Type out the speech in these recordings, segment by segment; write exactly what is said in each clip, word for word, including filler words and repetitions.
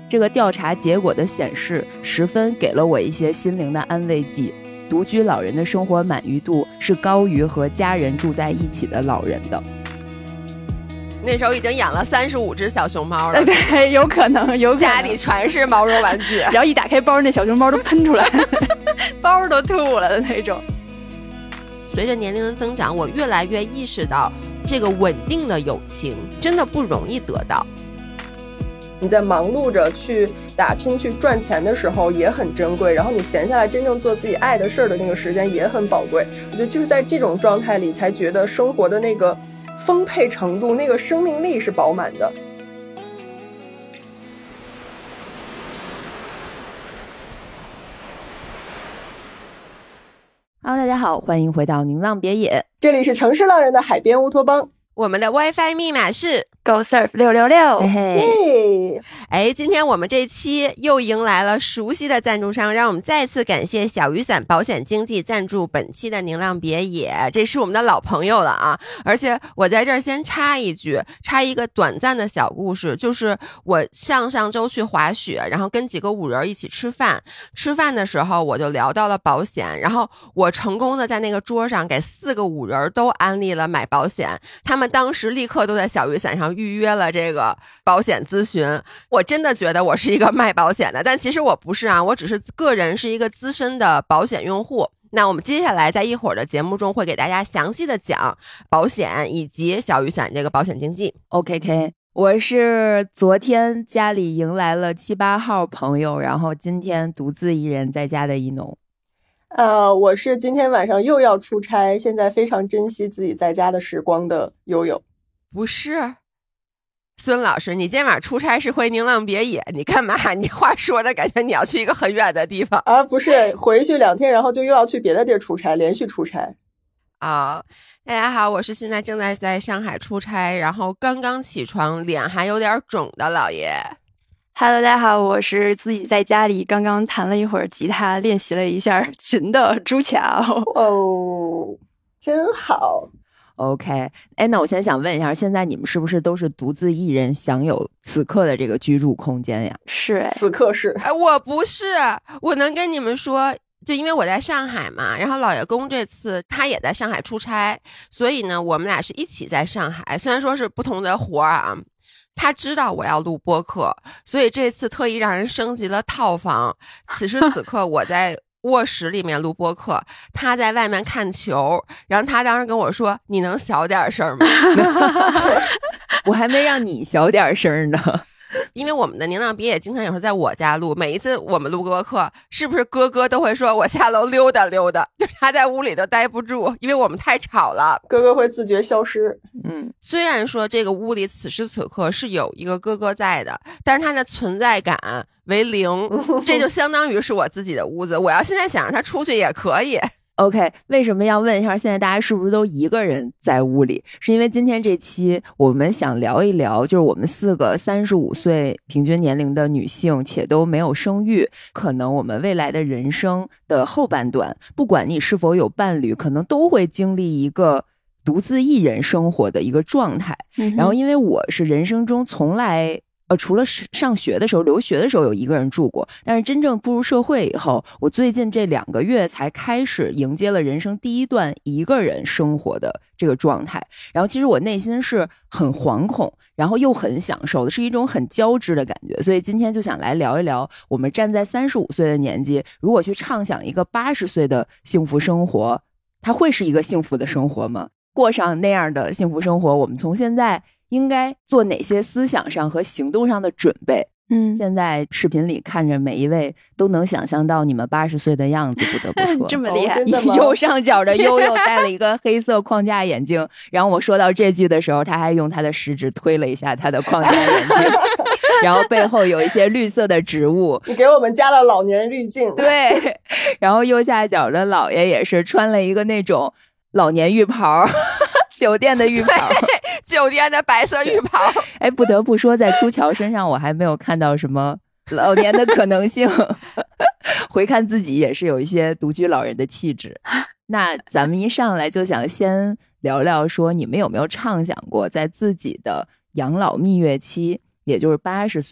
这个调查结果的显示十分给了我一些心灵的安慰剂。独居老人的生活满意度是高于和家人住在一起的老人的。 那时候已经养了三十五只小熊猫了， 对，有可能，有可能家里全是毛绒玩具， 然后一打开包，那小熊猫都喷出来，包都吐了的那种。 随着年龄的增长，我越来越意识到，这个稳定的友情真的不容易得到。 你在忙碌着去打拼去赚钱的时候也很珍贵，然后你闲下来真正做自己爱的事儿的那个时间也很宝贵。我觉得就是在这种状态里才觉得生活的那个丰沛程度，那个生命力是饱满的。 Hello， 大家好，欢迎回到宁浪别野， 这里是城市浪人的海边乌托邦。 我们的 WiFi 密码是 Go Surf 六六六。 嘿， 哎，今天我们这期又迎来了熟悉的赞助商，让我们再次感谢小雨伞保险经纪赞助本期的宁浪别野，这是我们的老朋友了啊！而且我在这儿先插一句，插一个短暂的小故事，就是我上上周去滑雪，然后跟几个舞人一起吃饭，吃饭的时候我就聊到了保险，然后我成功的在那个桌上给四个舞人都安利了买保险，他们当时立刻都在小雨伞上预约了这个保险咨询。我真的觉得我是一个卖保险的，但其实我不是啊，我只是个人是一个资深的保险用户。那我们接下来在一会儿的节目中会给大家详细的讲保险以及小雨伞这个保险经纪。 OK K， 我是昨天家里迎来了七八号朋友，然后今天独自一人在家的一农。 呃，我是今天晚上又要出差，现在非常珍惜自己在家的时光的悠悠。 不是孙老师，你今天晚上出差是回宁浪别野，你干嘛？你话说的感觉你要去一个很远的地方啊？不是，回去两天，然后就又要去别的地儿出差，连续出差。 啊、哦，大家好，我是现在正在在上海出差，然后刚刚起床，脸还有点肿的老爷。 Hello， 大家好，我是自己在家里刚刚弹了一会儿吉他，练习了一下琴的朱乔。 哦，真好。 OK， 哎，那我先想问一下，现在你们是不是都是独自一人享有此刻的这个居住空间呀？ 是，哎， 此刻是。 哎，我不是，我能跟你们说，就因为我在上海嘛，然后老爷公这次他也在上海出差，所以呢，我们俩是一起在上海，虽然说是不同的活儿啊。他知道我要录播客，所以这次特意让人升级了套房。此时此刻我在卧室里面录播客，他在外面看球，然后他当时跟我说：“你能小点声吗？” 我还没让你小点声呢。 因为我们的宁浪别野经常有时候在我家录，每一次我们录播客，是不是哥哥都会说我下楼溜达溜达，就是他在屋里都待不住，因为我们太吵了， 哥哥会自觉消失。 嗯，虽然说这个屋里此时此刻是有一个哥哥在的，但是他的存在感为零，这就相当于是我自己的屋子，我要现在想让他出去也可以。 OK， 为什么要问一下现在大家是不是都一个人在屋里？是因为今天这期我们想聊一聊，就是我们四个三十五岁平均年龄的女性，且都没有生育，可能我们未来的人生的后半段，不管你是否有伴侣，可能都会经历一个独自一人生活的一个状态。 嗯、 然后因为我是人生中从来呃，除了上学的时候留学的时候有一个人住过，但是真正步入社会以后，我最近这两个月才开始迎接了人生第一段一个人生活的这个状态。然后其实我内心是很惶恐，然后又很享受的，是一种很交织的感觉。所以今天就想来聊一聊，我们站在三十五岁的年纪，如果去畅想一个八十岁的幸福生活，它会是一个幸福的生活吗？过上那样的幸福生活，我们从现在应该做哪些思想上和行动上的准备？ 嗯， 现在视频里看着每一位都能想象到你们八十岁的样子，不得不说这么厉害。 哦、 右上角的悠悠戴了一个黑色框架眼镜，然后我说到这句的时候，他还用他的食指推了一下他的框架眼镜然后背后有一些绿色的植物， 你给我们加了老年滤镜。 对，然后右下角的老爷也是穿了一个那种老年浴袍酒店的浴袍， 酒店的白色浴袍。 哎，不得不说在朱乔身上我还没有看到什么老年的可能性回看自己也是有一些独居老人的气质。那咱们一上来就想先聊聊说，你们有没有畅想过在自己的养老蜜月期，也就是八十岁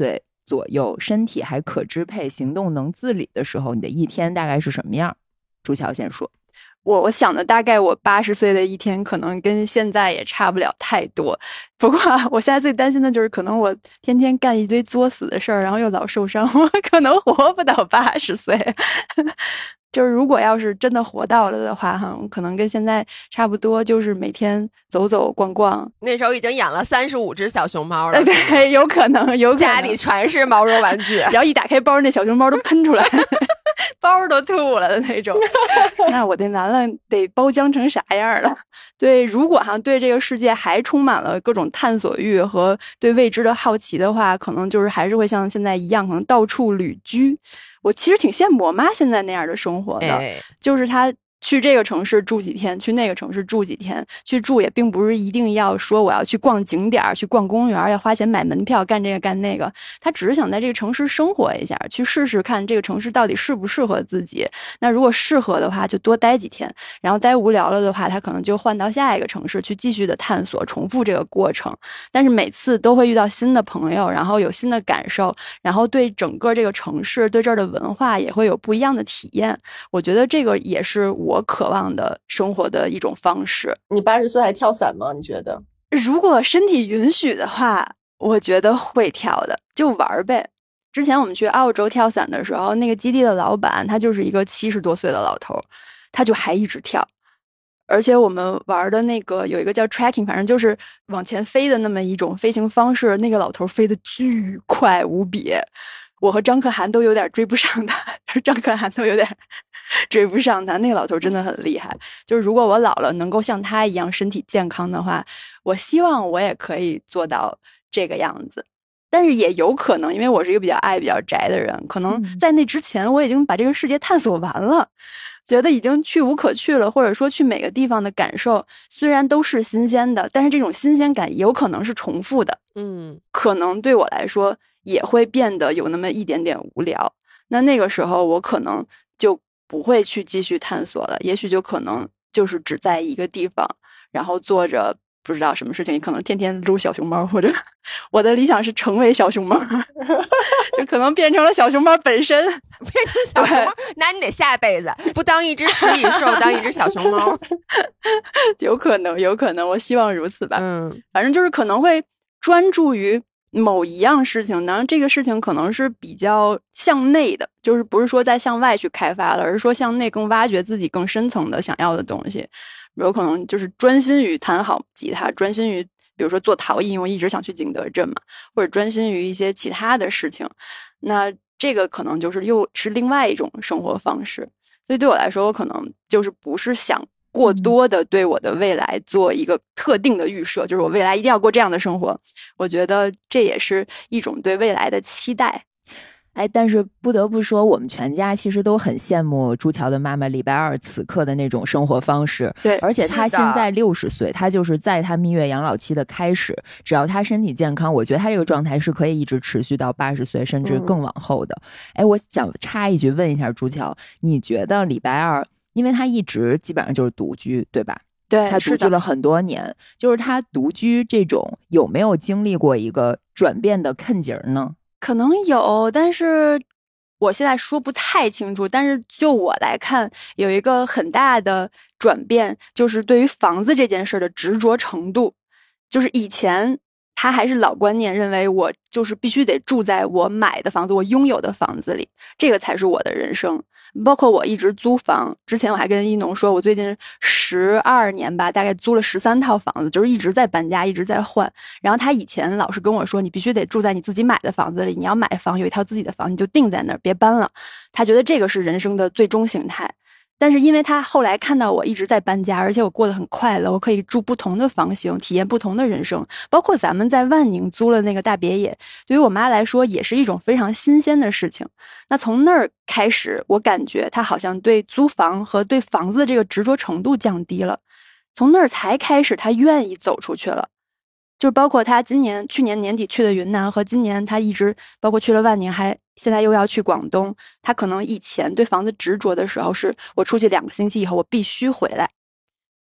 左右，身体还可支配，行动能自理的时候，你的一天大概是什么样？朱乔先说。 我我想的大概我八十岁的一天可能跟现在也差不了太多，不过我现在最担心的就是可能我天天干一堆作死的事儿，然后又老受伤，我可能活不到八十岁。就是如果要是真的活到了的话哈，可能跟现在差不多，就是每天走走逛逛。 那时候已经养了三十五只小熊猫了。 对，有可能，有可能。 家里全是毛绒玩具， 然后一打开包，那小熊猫都喷出来。包都吐了的那种。那我这男了得包浆成啥样了？对，如果哈对这个世界还充满了各种探索欲和对未知的好奇的话，可能就是还是会像现在一样，可能到处旅居。我其实挺羡慕我妈现在那样的生活的， 哎、 就是她去这个城市住几天，去那个城市住几天，去住也并不是一定要说我要去逛景点，去逛公园，要花钱买门票，干这个干那个。他只是想在这个城市生活一下，去试试看这个城市到底适不适合自己。那如果适合的话，就多待几天，然后待无聊了的话，他可能就换到下一个城市去继续的探索，重复这个过程。但是每次都会遇到新的朋友，然后有新的感受，然后对整个这个城市，对这儿的文化也会有不一样的体验。我觉得这个也是我我渴望的生活的一种方式。 你八十岁还跳伞吗？你觉得？ 如果身体允许的话，我觉得会跳的，就玩呗。之前我们去澳洲跳伞的时候，那个基地的老板他就是一个七十多岁的老头，他就还一直跳。而且我们玩的那个有一个叫 tracking， 反正就是往前飞的那么一种飞行方式，那个老头飞得巨快无比，我和张可涵都有点追不上他，张可涵都有点追不上他，那个老头真的很厉害。就是如果我老了能够像他一样身体健康的话，我希望我也可以做到这个样子。但是也有可能，因为我是一个比较爱比较宅的人，可能在那之前我已经把这个世界探索完了，觉得已经去无可去了，或者说去每个地方的感受虽然都是新鲜的，但是这种新鲜感也有可能是重复的， 嗯， 可能对我来说也会变得有那么一点点无聊。那那个时候我可能就不会去继续探索了，也许就可能就是只在一个地方，然后做着不知道什么事情，可能天天撸小熊猫，或者我的理想是成为小熊猫，就可能变成了小熊猫本身， 变成小熊猫，那你得下辈子不当一只食蚁兽，当一只小熊猫， 有可能，有可能，我希望如此吧。 嗯， 反正就是可能会专注于某一样事情，当然这个事情可能是比较向内的，就是不是说在向外去开发了，而是说向内更挖掘自己更深层的想要的东西。有可能就是专心于弹好吉他，专心于比如说做陶艺，因为我一直想去景德镇嘛，或者专心于一些其他的事情，那这个可能就是又是另外一种生活方式。所以对我来说，我可能就是不是想过多的对我的未来做一个特定的预设，就是我未来一定要过这样的生活。我觉得这也是一种对未来的期待。 哎，但是不得不说，我们全家其实都很羡慕朱乔的妈妈礼拜二此刻的那种生活方式。 对， 而且她现在六十岁，她就是在她蜜月养老期的开始，只要她身体健康，我觉得她这个状态是可以一直持续到八十岁，甚至更往后的。哎、嗯，我想插一句问一下朱乔，你觉得礼拜二，因为她一直基本上就是独居，对吧？ 对， 她独居了很多年，就是她独居这种有没有经历过一个转变的坎节呢？ 可能有，但是我现在说不太清楚。但是就我来看，有一个很大的转变，就是对于房子这件事的执着程度。就是以前他还是老观念，认为我就是必须得住在我买的房子，我拥有的房子里，这个才是我的人生。包括我一直租房，之前我还跟一农说，我最近十二年吧，大概租了十三套房子，就是一直在搬家，一直在换。然后他以前老是跟我说，你必须得住在你自己买的房子里，你要买房有一套自己的房，你就定在那儿，别搬了。他觉得这个是人生的最终形态。但是因为他后来看到我一直在搬家，而且我过得很快乐，我可以住不同的房型，体验不同的人生。包括咱们在万宁租了那个大别野，对于我妈来说也是一种非常新鲜的事情。那从那儿开始，我感觉她好像对租房和对房子的这个执着程度降低了。从那儿才开始，她愿意走出去了。就是包括他今年去年年底去的云南，和今年他一直包括去了万宁，还现在又要去广东。他可能以前对房子执着的时候，是我出去两个星期以后我必须回来，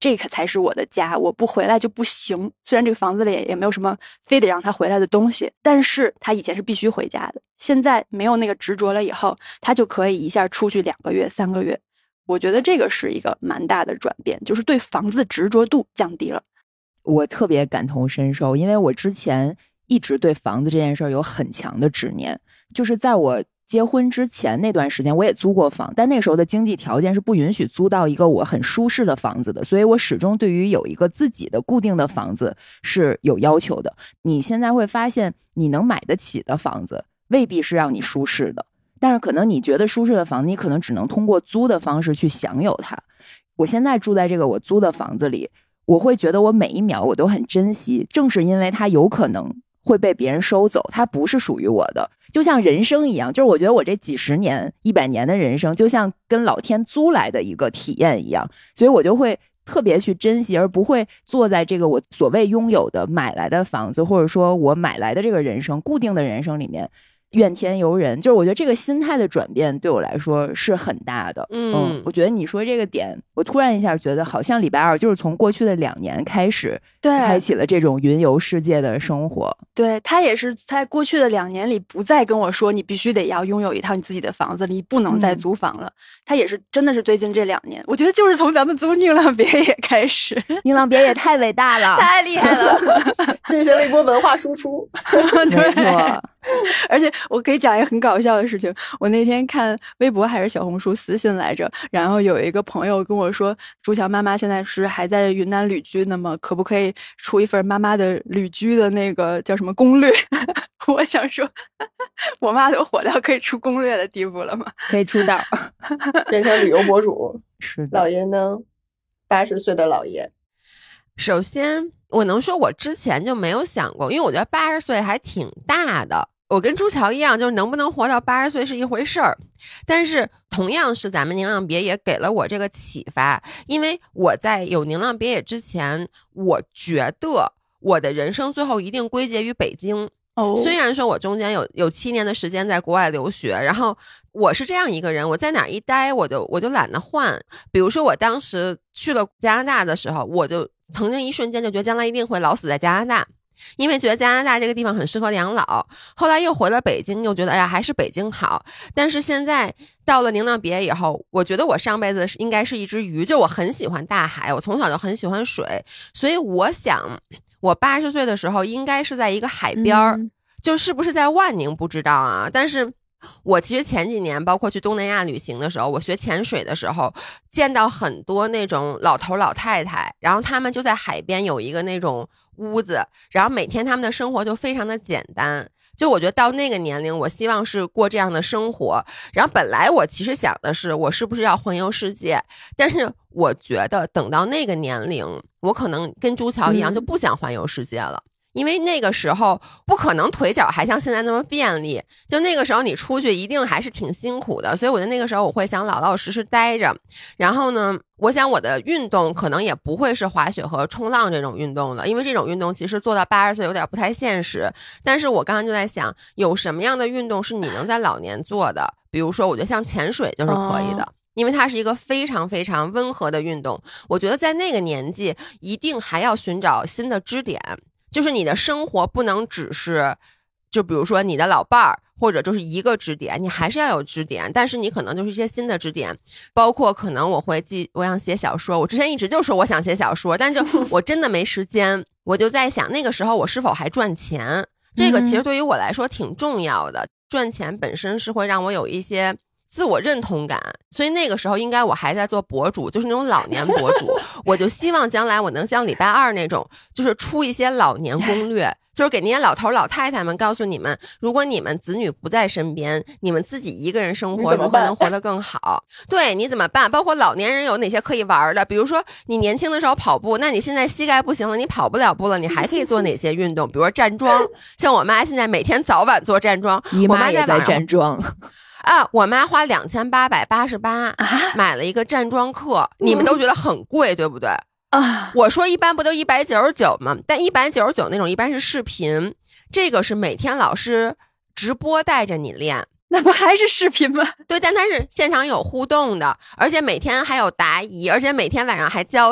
这可才是我的家，我不回来就不行。虽然这个房子里也没有什么非得让他回来的东西，但是他以前是必须回家的，现在没有那个执着了以后，他就可以一下出去两个月三个月。我觉得这个是一个蛮大的转变，就是对房子的执着度降低了。 我特别感同身受，因为我之前一直对房子这件事儿有很强的执念，就是在我结婚之前那段时间我也租过房，但那时候的经济条件是不允许租到一个我很舒适的房子的，所以我始终对于有一个自己的固定的房子是有要求的。你现在会发现你能买得起的房子未必是让你舒适的，但是可能你觉得舒适的房子你可能只能通过租的方式去享有它。我现在住在这个我租的房子里，我会觉得我每一秒我都很珍惜，正是因为它有可能会被别人收走，它不是属于我的。就像人生一样，就是我觉得我这几十年一百年的人生就像跟老天租来的一个体验一样，所以我就会特别去珍惜，而不会坐在这个我所谓拥有的买来的房子，或者说我买来的这个人生固定的人生里面怨天尤人。就是我觉得这个心态的转变对我来说是很大的。 嗯, 嗯我觉得你说这个点，我突然一下觉得好像礼拜二就是从过去的两年开始对开启了这种云游世界的生活。 对，他也是在过去的两年里不再跟我说你必须得要拥有一套你自己的房子，你不能再租房了、嗯、他也是真的是最近这两年，我觉得就是从咱们租宁浪别野开始。宁浪别野太伟大了太厉害了进行了一波文化输出没错。而且我可以讲一个很搞笑的事情，我那天看微博还是小红书私信来着，然后有一个朋友跟我说朱乔妈妈现在是还在云南旅居呢吗，可不可以出一份妈妈的旅居的那个叫什么攻略我想说我妈都火到可以出攻略的地步了吗？ 可以出道变成旅游博主。 是的。 老爷呢？八十岁的老爷。 首先我能说我之前就没有想过，因为我觉得八十岁还挺大的，我跟朱乔一样，就是能不能活到八十岁是一回事儿。但是同样是咱们宁浪别野给了我这个启发，因为我在有宁浪别野之前，我觉得我的人生最后一定归结于北京。 哦， 虽然说我中间有有七年的时间在国外留学，然后我是这样一个人，我在哪儿一待我就我就懒得换。比如说我当时去了加拿大的时候，我就曾经一瞬间就觉得将来一定会老死在加拿大，因为觉得加拿大这个地方很适合养老。后来又回了北京，又觉得哎呀还是北京好。但是现在到了宁浪别以后，我觉得我上辈子应该是一只鱼，就我很喜欢大海，我从小就很喜欢水，所以我想我八十岁的时候应该是在一个海边儿、嗯、就是不是在万宁不知道啊。但是我其实前几年包括去东南亚旅行的时候，我学潜水的时候见到很多那种老头老太太，然后他们就在海边有一个那种屋子，然后每天他们的生活就非常的简单。就我觉得到那个年龄我希望是过这样的生活。然后本来我其实想的是我是不是要环游世界，但是我觉得等到那个年龄我可能跟朱乔一样就不想环游世界了、嗯，因为那个时候不可能腿脚还像现在那么便利，就那个时候你出去一定还是挺辛苦的，所以我觉得那个时候我会想老老实实待着。然后呢，我想我的运动可能也不会是滑雪和冲浪这种运动了，因为这种运动其实做到八十岁有点不太现实。但是我刚刚就在想有什么样的运动是你能在老年做的，比如说我觉得像潜水就是可以的、哦，因为它是一个非常非常温和的运动。我觉得在那个年纪一定还要寻找新的支点，就是你的生活不能只是就比如说你的老伴儿或者就是一个支点，你还是要有支点，但是你可能就是一些新的支点，包括可能我会记我想写小说，我之前一直就说我想写小说，但是我真的没时间我就在想那个时候我是否还赚钱，这个其实对于我来说挺重要的、嗯、赚钱本身是会让我有一些自我认同感，所以那个时候应该我还在做博主，就是那种老年博主我就希望将来我能像礼拜二那种就是出一些老年攻略，就是给那些老头老太太们告诉你们，如果你们子女不在身边，你们自己一个人生活如何能活得更好。对，你怎么办，包括老年人有哪些可以玩的，比如说你年轻的时候跑步，那你现在膝盖不行了，你跑不了步了，你还可以做哪些运动比如说站桩，像我妈现在每天早晚做站桩， 你妈也在站桩啊，我妈花两千八百八十八买了一个站桩课，你们都觉得很贵对不对啊？我说一般不都一百九十九吗？但一百九十九那种一般是视频，这个是每天老师直播带着你练， 那不还是视频吗？ 对，但它是现场有互动的，而且每天还有答疑，而且每天晚上还教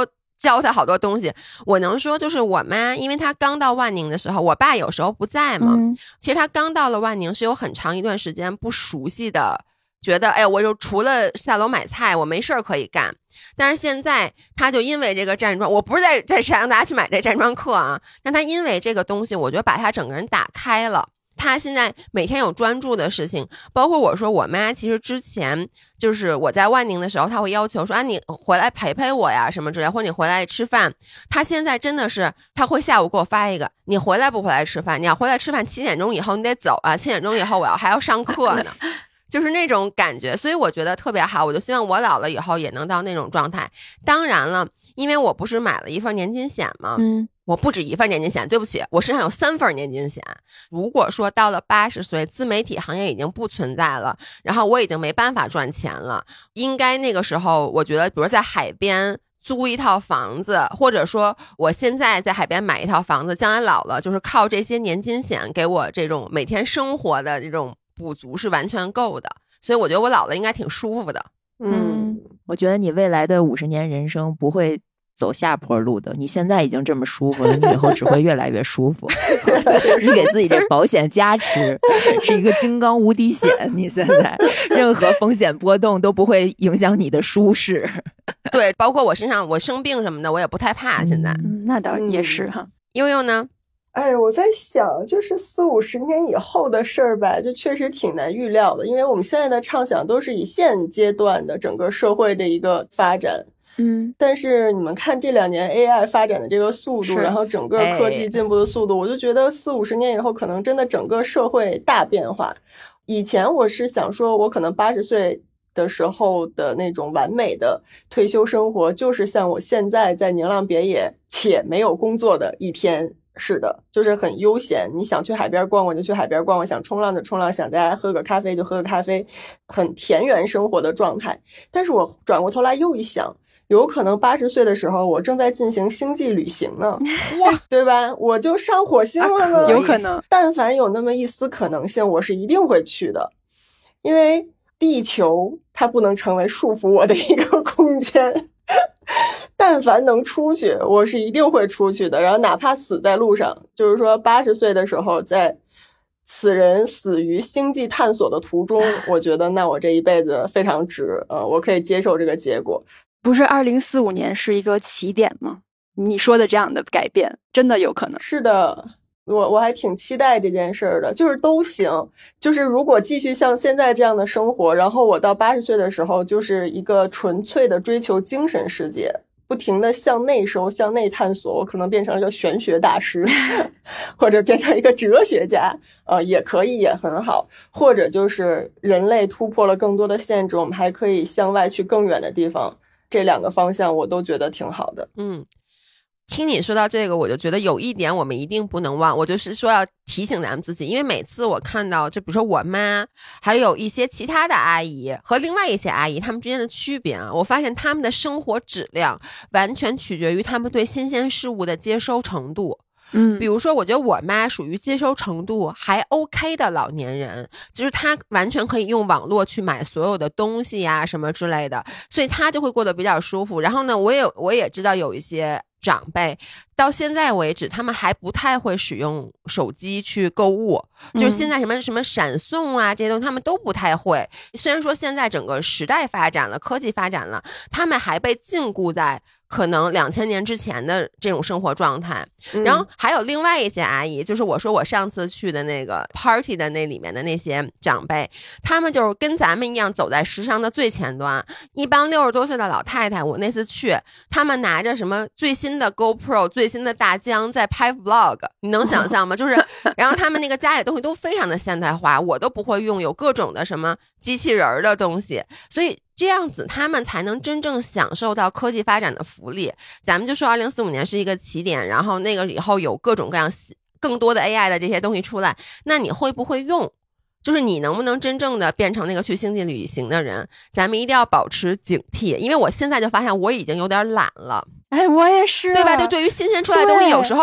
教他好多东西。我能说就是我妈，因为她刚到万宁的时候，我爸有时候不在嘛， 嗯、 其实她刚到了万宁是有很长一段时间不熟悉的，觉得哎，我就除了下楼买菜我没事儿可以干。但是现在他就因为这个站桩，我不是在在想让大家去买这站桩课啊，但他因为这个东西我觉得把他整个人打开了。他现在每天有专注的事情，包括我说我妈其实之前就是我在万宁的时候，他会要求说啊你回来陪陪我呀什么之类，或者你回来吃饭。他现在真的是他会下午给我发一个，你回来不回来吃饭？你要回来吃饭七点钟以后你得走啊，七点钟以后我要还要上课呢。就是那种感觉，所以我觉得特别好，我就希望我老了以后也能到那种状态。当然了，因为我不是买了一份年金险吗？ 嗯， 我不止一份年金险，对不起，我身上有三份年金险。如果说到了八十岁，自媒体行业已经不存在了，然后我已经没办法赚钱了，应该那个时候，我觉得，比如在海边租一套房子，或者说我现在在海边买一套房子，将来老了就是靠这些年金险给我这种每天生活的这种补足是完全够的，所以我觉得我老了应该挺舒服的。 嗯，我觉得你未来的五十年人生不会走下坡路的，你现在已经这么舒服了，你以后只会越来越舒服。你给自己这保险加持，是一个金刚无敌险，你现在任何风险波动都不会影响你的舒适。 对，包括我身上我生病什么的我也不太怕现在。 嗯，那倒也是哈。 悠悠呢？ 哎，我在想，就是四五十年以后的事儿吧，就确实挺难预料的，因为我们现在的畅想都是以现阶段的整个社会的一个发展。 嗯， 但是你们看这两年 A I 发展的这个速度，然后整个科技进步的速度，我就觉得四五十年以后可能真的整个社会大变化。以前我是想说，我可能八十岁的时候的那种完美的退休生活，就是像我现在在宁浪别野且没有工作的一天。是的，就是很悠闲，你想去海边逛逛就去海边逛逛，想冲浪就冲浪，想在家喝个咖啡就喝个咖啡，很田园生活的状态。但是我转过头来又一想，有可能八十岁的时候我正在进行星际旅行呢，哇，对吧？我就上火星了呢， 啊、有可能。 但凡有那么一丝可能性，我是一定会去的，因为地球它不能成为束缚我的一个空间。但凡能出去，我是一定会出去的。然后哪怕死在路上，就是说八十岁的时候，在此人死于星际探索的途中，我觉得那我这一辈子非常值，呃，我可以接受这个结果。 不是二零四五年是一个起点吗？你说的这样的改变，真的有可能。 是的。我我还挺期待这件事儿的，就是都行，就是如果继续像现在这样的生活，然后我到八十岁的时候，就是一个纯粹的追求精神世界，不停的向内收、向内探索，我可能变成一个玄学大师，或者变成一个哲学家，呃，也可以，也很好。或者就是人类突破了更多的限制，我们还可以向外去更远的地方，这两个方向我都觉得挺好的。 嗯。听你说到这个，我就觉得有一点我们一定不能忘，我就是说要提醒咱们自己，因为每次我看到就比如说我妈还有一些其他的阿姨和另外一些阿姨她们之间的区别啊，我发现她们的生活质量完全取决于她们对新鲜事物的接收程度。 嗯， 比如说我觉得我妈属于接收程度还 OK 的老年人，就是她完全可以用网络去买所有的东西呀什么之类的，所以她就会过得比较舒服。然后呢，我也我也知道有一些长辈到现在为止他们还不太会使用手机去购物，就是现在什么什么闪送啊这些东西他们都不太会。虽然说现在整个时代发展了，科技发展了，他们还被禁锢在可能两千年之前的这种生活状态。然后还有另外一些阿姨，就是我说我上次去的那个 party 的那里面的那些长辈，他们就是跟咱们一样走在时尚的最前端，一帮六十多岁的老太太，我那次去他们拿着什么最新的 GoPro 最新的大疆在拍 vlog， 你能想象吗？就是然后他们那个家里东西都非常的现代化，我都不会用，有各种的什么机器人的东西，所以这样子他们才能真正享受到科技发展的福利。咱们就说二零四五年是一个起点，然后那个以后有各种各样更多的 A I 的这些东西出来，那你会不会用，就是你能不能真正的变成那个去星际旅行的人，咱们一定要保持警惕。因为我现在就发现我已经有点懒了。 哎，我也是， 对吧？就对于新鲜出来的东西有时候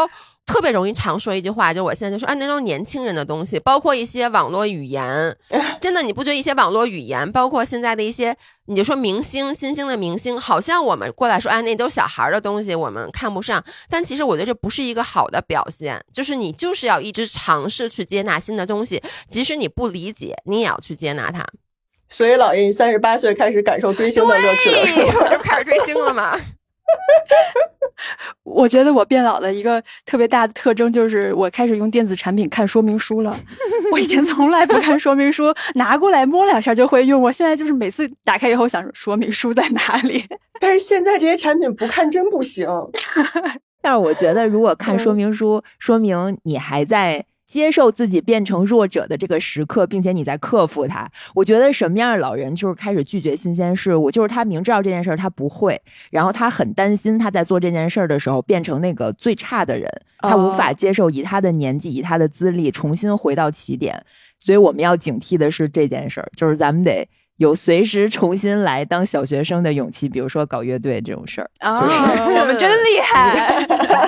特别容易常说一句话，就我现在就说，啊，那都是年轻人的东西，包括一些网络语言，真的，你不觉得一些网络语言，包括现在的一些，你就说明星，新兴的明星，好像我们过来说，啊，那都是小孩的东西，我们看不上。但其实我觉得这不是一个好的表现，就是你就是要一直尝试去接纳新的东西，即使你不理解，你也要去接纳它。 所以老爷，你三十八岁开始感受追星的乐趣了，是吧？这不开始追星了吗？ 我觉得我变老的一个特别大的特征就是我开始用电子产品看说明书了。我以前从来不看说明书，拿过来摸两下就会用，我现在就是每次打开以后想说说明书在哪里。 但是现在这些产品不看真不行。 但是我觉得如果看说明书、嗯、说明你还在接受自己变成弱者的这个时刻，并且你在克服它。我觉得什么样的老人就是开始拒绝新鲜事物，就是他明知道这件事他不会，然后他很担心他在做这件事的时候变成那个最差的人，他无法接受以他的年纪以他的资历重新回到起点。所以我们要警惕的是这件事儿，就是咱们得有随时重新来当小学生的勇气，比如说搞乐队这种事儿、 哦就是我们真厉害。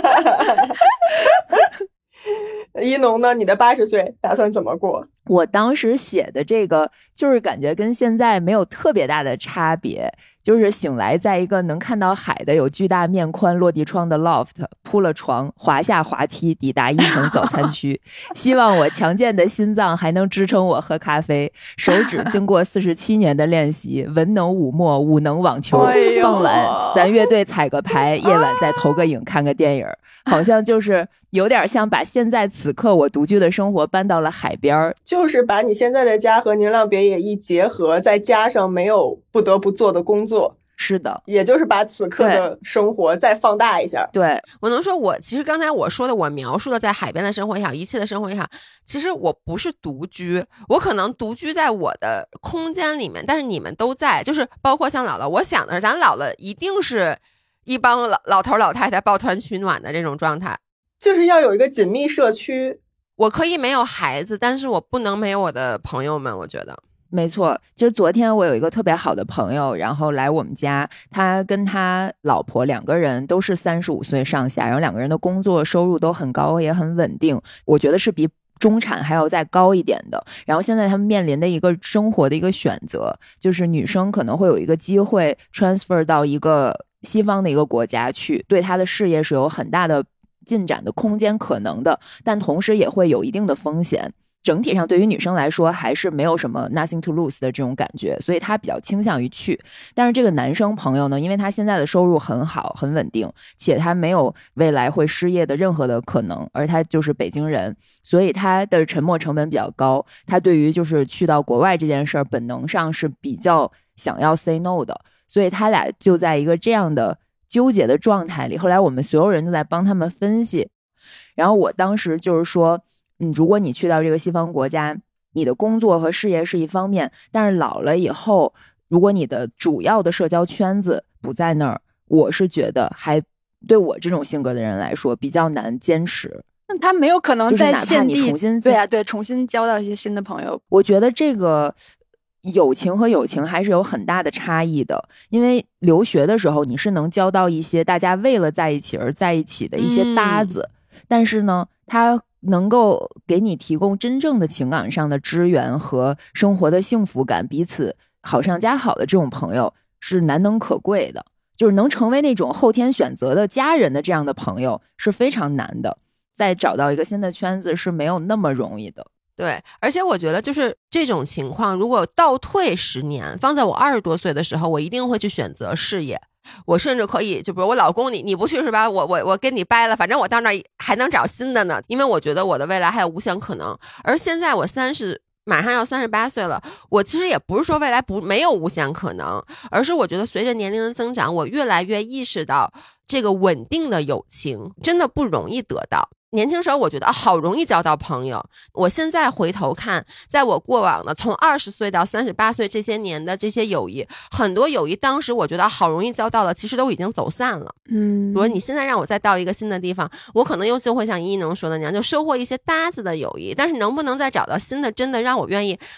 一农呢？你的八十岁打算怎么过？ 我当时写的这个就是感觉跟现在没有特别大的差别，就是醒来在一个能看到海的有巨大面宽落地窗的 loft， 铺了床，滑下滑梯抵达一层早餐区。希望我强健的心脏还能支撑我喝咖啡，手指经过四十七年的练习，文能武墨，武能网球、哎、傍晚咱乐队踩个牌，夜晚再投个影看个电影，好像就是有点像把现在此刻我独居的生活搬到了海边， 就是把你现在的家和宁浪别野一结合，再加上没有不得不做的工作。 是的， 也就是把此刻的生活再放大一下。 对， 我能说我其实刚才我说的我描述的在海边的生活也好，一切的生活也好，其实我不是独居，我可能独居在我的空间里面，但是你们都在，就是包括像姥姥，我想的是咱姥姥一定是一帮老老头老太太抱团取暖的这种状态， 就是要有一个紧密社区。 我可以没有孩子，但是我不能没有我的朋友们，我觉得没错。其实昨天我有一个特别好的朋友，然后来我们家，他跟他老婆两个人都是三十五岁上下，然后两个人的工作收入都很高也很稳定，我觉得是比中产还要再高一点的。然后现在他们面临的一个生活的一个选择，就是女生可能会有一个机会 transfer 到一个西方的一个国家去，对她的事业是有很大的进展的空间可能的，但同时也会有一定的风险。整体上对于女生来说还是没有什么 nothing to lose 的这种感觉，所以她比较倾向于去。但是这个男生朋友呢，因为他现在的收入很好很稳定，且他没有未来会失业的任何的可能，而他就是北京人，所以他的沉没成本比较高，他对于就是去到国外这件事儿本能上是比较想要 say no 的，所以他俩就在一个这样的纠结的状态里。后来我们所有人都在帮他们分析，然后我当时就是说嗯，如果你去到这个西方国家，你的工作和事业是一方面，但是老了以后，如果你的主要的社交圈子不在那儿，我是觉得还对我这种性格的人来说比较难坚持。 那他没有可能在现地、 就是、重新对啊对重新交到一些新的朋友。 我觉得这个友情和友情还是有很大的差异的，因为留学的时候你是能交到一些大家为了在一起而在一起的一些搭子、嗯、但是呢他能够给你提供真正的情感上的支援和生活的幸福感，彼此好上加好的这种朋友是难能可贵的，就是能成为那种后天选择的家人的这样的朋友是非常难的，再找到一个新的圈子是没有那么容易的。 对，而且我觉得就是这种情况如果倒退十年放在我二十多岁的时候，我一定会去选择事业，我甚至可以就比如我老公你你不去是吧，我我我跟你掰了，反正我到那儿还能找新的呢，因为我觉得我的未来还有无限可能。而现在我三十马上要三十八岁了，我其实也不是说未来不没有无限可能，而是我觉得随着年龄的增长，我越来越意识到这个稳定的友情真的不容易得到。年轻时候我觉得、啊、好容易交到朋友，我现在回头看，在我过往的从二十岁到三十八岁这些年的这些友谊，很多友谊当时我觉得好容易交到了，其实都已经走散了。 嗯， 如果你现在让我再到一个新的地方，我可能又就会像一能说的那样，就收获一些搭子的友谊，但是能不能再找到新的真的让我愿意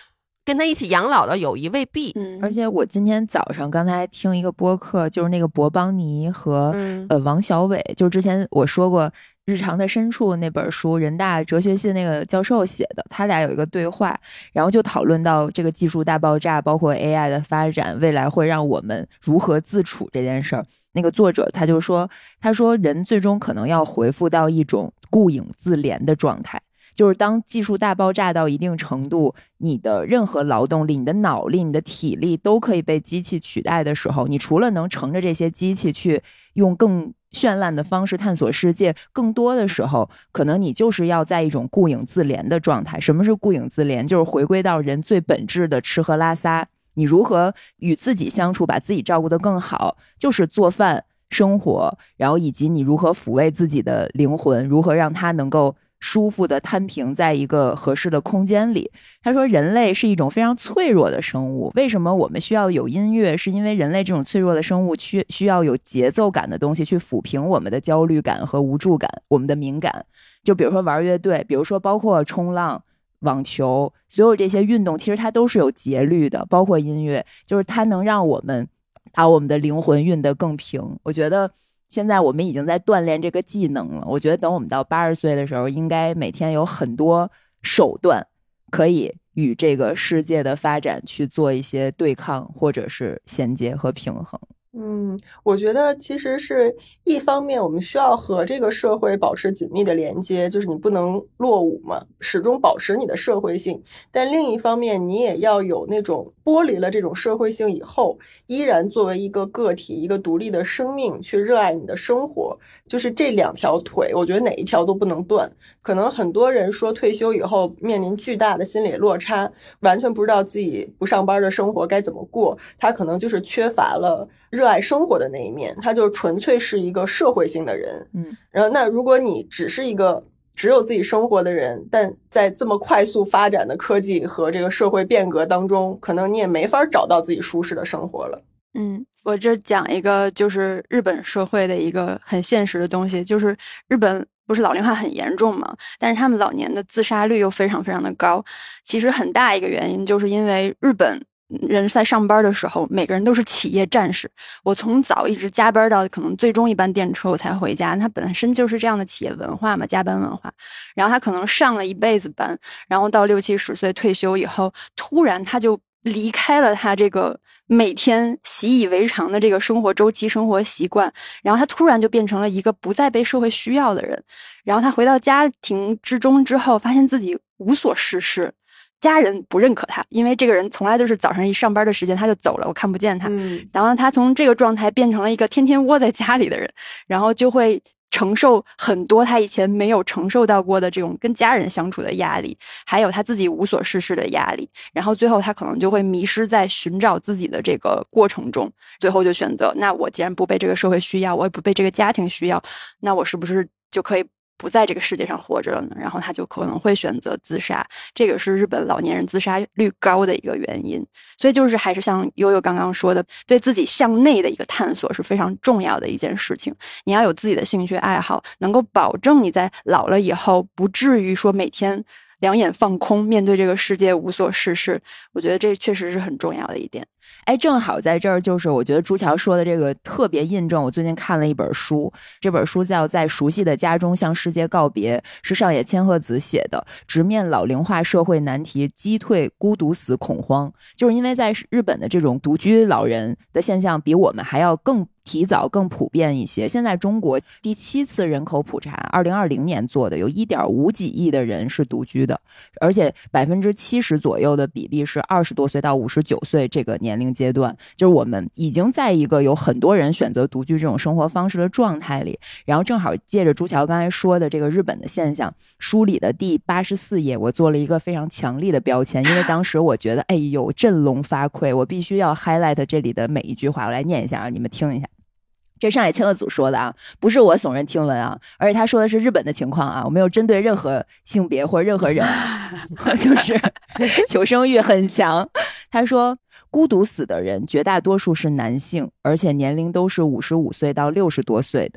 跟他一起养老的有一未必。 嗯， 而且我今天早上刚才听一个播客，就是那个博邦尼和、 嗯、 呃王小伟，就是之前我说过日常的深处那本书，人大哲学系那个教授写的，他俩有一个对话，然后就讨论到这个技术大爆炸，包括 A I 的发展，未来会让我们如何自处这件事儿。那个作者他就说，他说人最终可能要回复到一种顾影自怜的状态。就是当技术大爆炸到一定程度，你的任何劳动力、你的脑力、你的体力都可以被机器取代的时候，你除了能乘着这些机器去用更绚烂的方式探索世界，更多的时候可能你就是要在一种顾影自怜的状态。什么是顾影自怜？就是回归到人最本质的吃喝拉撒，你如何与自己相处，把自己照顾得更好，就是做饭生活，然后以及你如何抚慰自己的灵魂，如何让它能够舒服的摊平在一个合适的空间里。他说人类是一种非常脆弱的生物，为什么我们需要有音乐？是因为人类这种脆弱的生物需需要有节奏感的东西去抚平我们的焦虑感和无助感，我们的敏感。就比如说玩乐队，比如说包括冲浪、网球，所有这些运动其实它都是有节律的，包括音乐，就是它能让我们把我们的灵魂运得更平。我觉得现在我们已经在锻炼这个技能了，我觉得等我们到八十岁的时候，应该每天有很多手段可以与这个世界的发展去做一些对抗，或者是衔接和平衡。 嗯，我觉得其实是一方面我们需要和这个社会保持紧密的连接，就是你不能落伍嘛，始终保持你的社会性。但另一方面你也要有那种剥离了这种社会性以后，依然作为一个个体，一个独立的生命去热爱你的生活。就是这两条腿，我觉得哪一条都不能断。可能很多人说退休以后面临巨大的心理落差，完全不知道自己不上班的生活该怎么过，他可能就是缺乏了热爱生活的那一面，他就纯粹是一个社会性的人。 嗯， 然后那如果你只是一个只有自己生活的人，但在这么快速发展的科技和这个社会变革当中，可能你也没法找到自己舒适的生活了。 嗯，我这讲一个就是日本社会的一个很现实的东西，就是日本不是老龄化很严重嘛，但是他们老年的自杀率又非常非常的高。其实很大一个原因就是因为日本人在上班的时候，每个人都是企业战士。我从早一直加班到可能最终一班电车我才回家，他本身就是这样的企业文化嘛，加班文化。然后他可能上了一辈子班，然后到六七十岁退休以后，突然他就离开了他这个每天习以为常的这个生活周期、生活习惯，然后他突然就变成了一个不再被社会需要的人。然后他回到家庭之中之后，发现自己无所事事，家人不认可他，因为这个人从来都是早上一上班的时间他就走了，我看不见他。 嗯， 然后他从这个状态变成了一个天天窝在家里的人，然后就会承受很多他以前没有承受到过的这种跟家人相处的压力，还有他自己无所事事的压力。然后最后他可能就会迷失在寻找自己的这个过程中，最后就选择，那我既然不被这个社会需要，我也不被这个家庭需要，那我是不是就可以不在这个世界上活着了呢？然后他就可能会选择自杀，这个是日本老年人自杀率高的一个原因。所以就是还是像悠悠刚刚说的，对自己向内的一个探索是非常重要的一件事情。你要有自己的兴趣爱好，能够保证你在老了以后不至于说每天两眼放空，面对这个世界无所事事。我觉得这确实是很重要的一点。 哎，正好在这儿，就是我觉得朱乔说的这个特别印证。我最近看了一本书，这本书叫《在熟悉的家中向世界告别》，是上野千鹤子写的，直面老龄化社会难题，击退孤独死恐慌。就是因为在日本的这种独居老人的现象比我们还要更提早更普遍一些。现在中国第七次人口普查二零二零年做的，有 一点五几亿的人是独居的，而且百分之七十左右的比例是二十多岁到五十九岁这个年龄阶段。就是我们已经在一个有很多人选择独居这种生活方式的状态里。然后正好借着朱乔刚才说的这个日本的现象，书里的第八十四页我做了一个非常强力的标签，因为当时我觉得哎呦振聋发聩，我必须要 highlight 这里的每一句话，我来念一下啊，你们听一下。这上野千鹤子说的啊，不是我耸人听闻啊，而且他说的是日本的情况啊，我没有针对任何性别或任何人啊，就是求生欲很强。他说孤独死的人绝大多数是男性，而且年龄都是五十五岁到六十多岁的。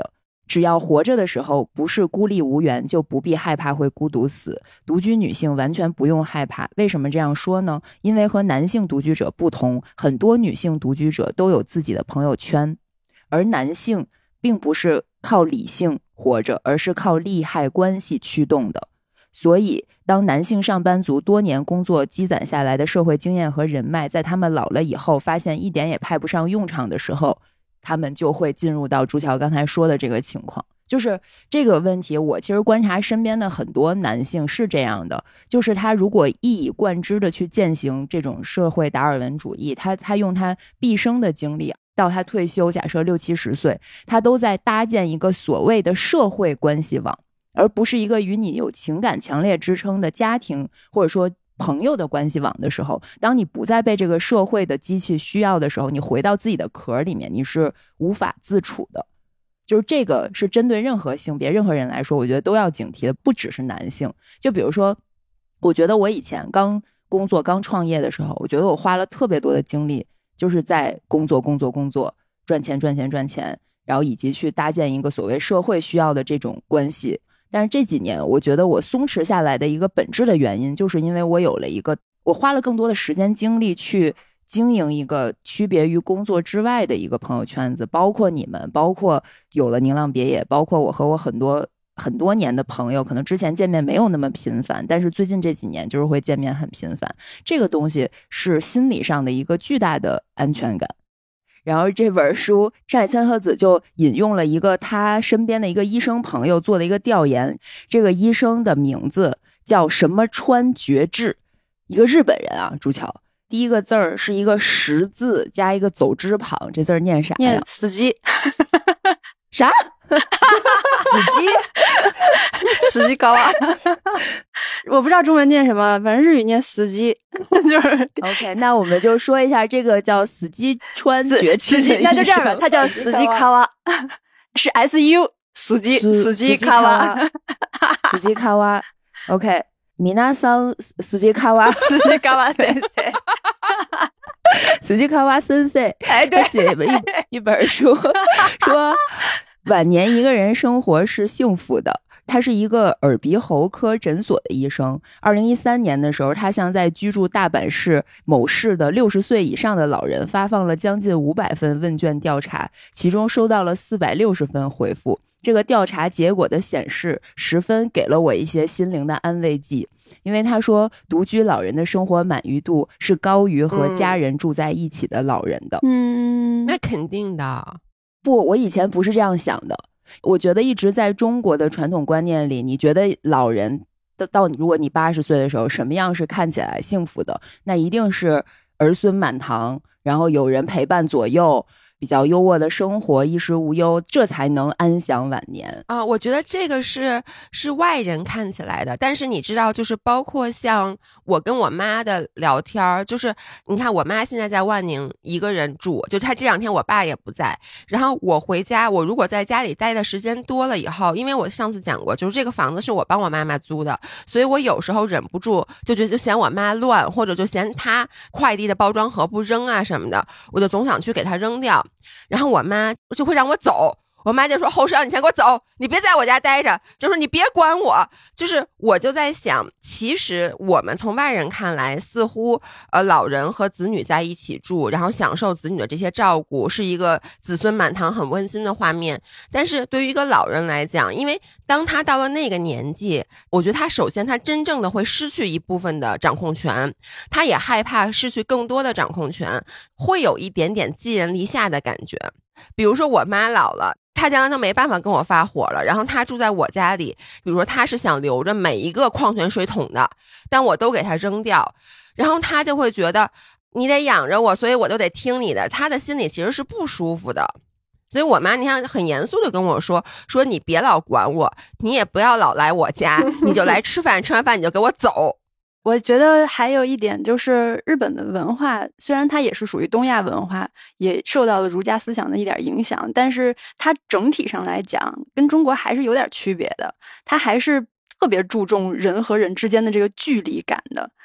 只要活着的时候不是孤立无援，就不必害怕会孤独死。独居女性完全不用害怕。为什么这样说呢？因为和男性独居者不同，很多女性独居者都有自己的朋友圈，而男性并不是靠理性活着，而是靠利害关系驱动的。所以当男性上班族多年工作积攒下来的社会经验和人脉，在他们老了以后发现一点也派不上用场的时候，他们就会进入到朱乔刚才说的这个情况。就是这个问题，我其实观察身边的很多男性是这样的，就是他如果一以贯之的去践行这种社会达尔文主义，他他用他毕生的精力到他退休，假设六七十岁，他都在搭建一个所谓的社会关系网，而不是一个与你有情感强烈支撑的家庭或者说朋友的关系网的时候，当你不再被这个社会的机器需要的时候，你回到自己的壳里面，你是无法自处的。就是这个是针对任何性别任何人来说，我觉得都要警惕的，不只是男性。就比如说，我觉得我以前刚工作刚创业的时候，我觉得我花了特别多的精力，就是在工作工作工作赚钱赚钱赚钱，然后以及去搭建一个所谓社会需要的这种关系。但是这几年我觉得我松弛下来的一个本质的原因，就是因为我有了一个我花了更多的时间精力去经营一个区别于工作之外的一个朋友圈子，包括你们，包括有了宁浪别野，包括我和我很多很多年的朋友，可能之前见面没有那么频繁，但是最近这几年就是会见面很频繁。这个东西是心理上的一个巨大的安全感。然后这本书上海千鹤子就引用了一个他身边的一个医生朋友做的一个调研，这个医生的名字叫什么川觉志，一个日本人啊，朱乔。第一个字儿是一个十字加一个走之旁，这字儿念啥呀？ 念死鸡。 啥？死鸡？ 死鸡高啊！我不知道中文念什么，反正日语念死鸡，就是 OK。那我们就说一下这个叫死鸡川觉志， 那就这样吧，它叫死鸡卡哇，是 S U 死鸡死鸡卡哇， 死鸡卡哇。OK， 皆さん死鸡卡哇， 死鸡卡哇先生。 死鸡卡哇先生， 哎，对， 写一一本书，说晚年一个人生活是幸福的。他是一个耳鼻喉科诊所的医生。二零一三年的时候，他向在居住大阪市某市的六十岁以上的老人发放了将近五百份问卷调查，其中收到了四百六十分回复。这个调查结果的显示十分给了我一些心灵的安慰剂，因为他说独居老人的生活满意度是高于和家人住在一起的老人的。 嗯，那肯定的。 不，我以前不是这样想的。我觉得一直在中国的传统观念里，你觉得老人到如果你八十岁的时候，什么样是看起来幸福的？那一定是儿孙满堂，然后有人陪伴左右，比较优渥的生活，衣食无忧，这才能安享晚年啊！我觉得这个是是外人看起来的，但是你知道，就是包括像我跟我妈的聊天，就是你看我妈现在在万宁一个人住，就她这两天我爸也不在，然后我回家，我如果在家里待的时间多了以后，因为我上次讲过，就是这个房子是我帮我妈妈租的，所以我有时候忍不住就觉得就嫌我妈乱，或者就嫌她快递的包装盒不扔啊什么的，我就总想去给她扔掉。然后我妈就会让我走，我妈就说侯生你先给我走，你别在我家待着，就说你别管我。就是我就在想，其实我们从外人看来，似乎呃老人和子女在一起住，然后享受子女的这些照顾，是一个子孙满堂很温馨的画面。但是对于一个老人来讲，因为当他到了那个年纪，我觉得他首先他真正的会失去一部分的掌控权，他也害怕失去更多的掌控权，会有一点点寄人篱下的感觉。比如说我妈老了，她将来都没办法跟我发火了，然后她住在我家里，比如说她是想留着每一个矿泉水桶的，但我都给她扔掉，然后她就会觉得你得养着我，所以我就得听你的，她的心里其实是不舒服的。所以我妈你看很严肃的跟我说说你别老管我，你也不要老来我家，你就来吃饭，吃完饭你就给我走。 我觉得还有一点就是日本的文化，虽然它也是属于东亚文化，也受到了儒家思想的一点影响，但是它整体上来讲跟中国还是有点区别的，它还是特别注重人和人之间的这个距离感的。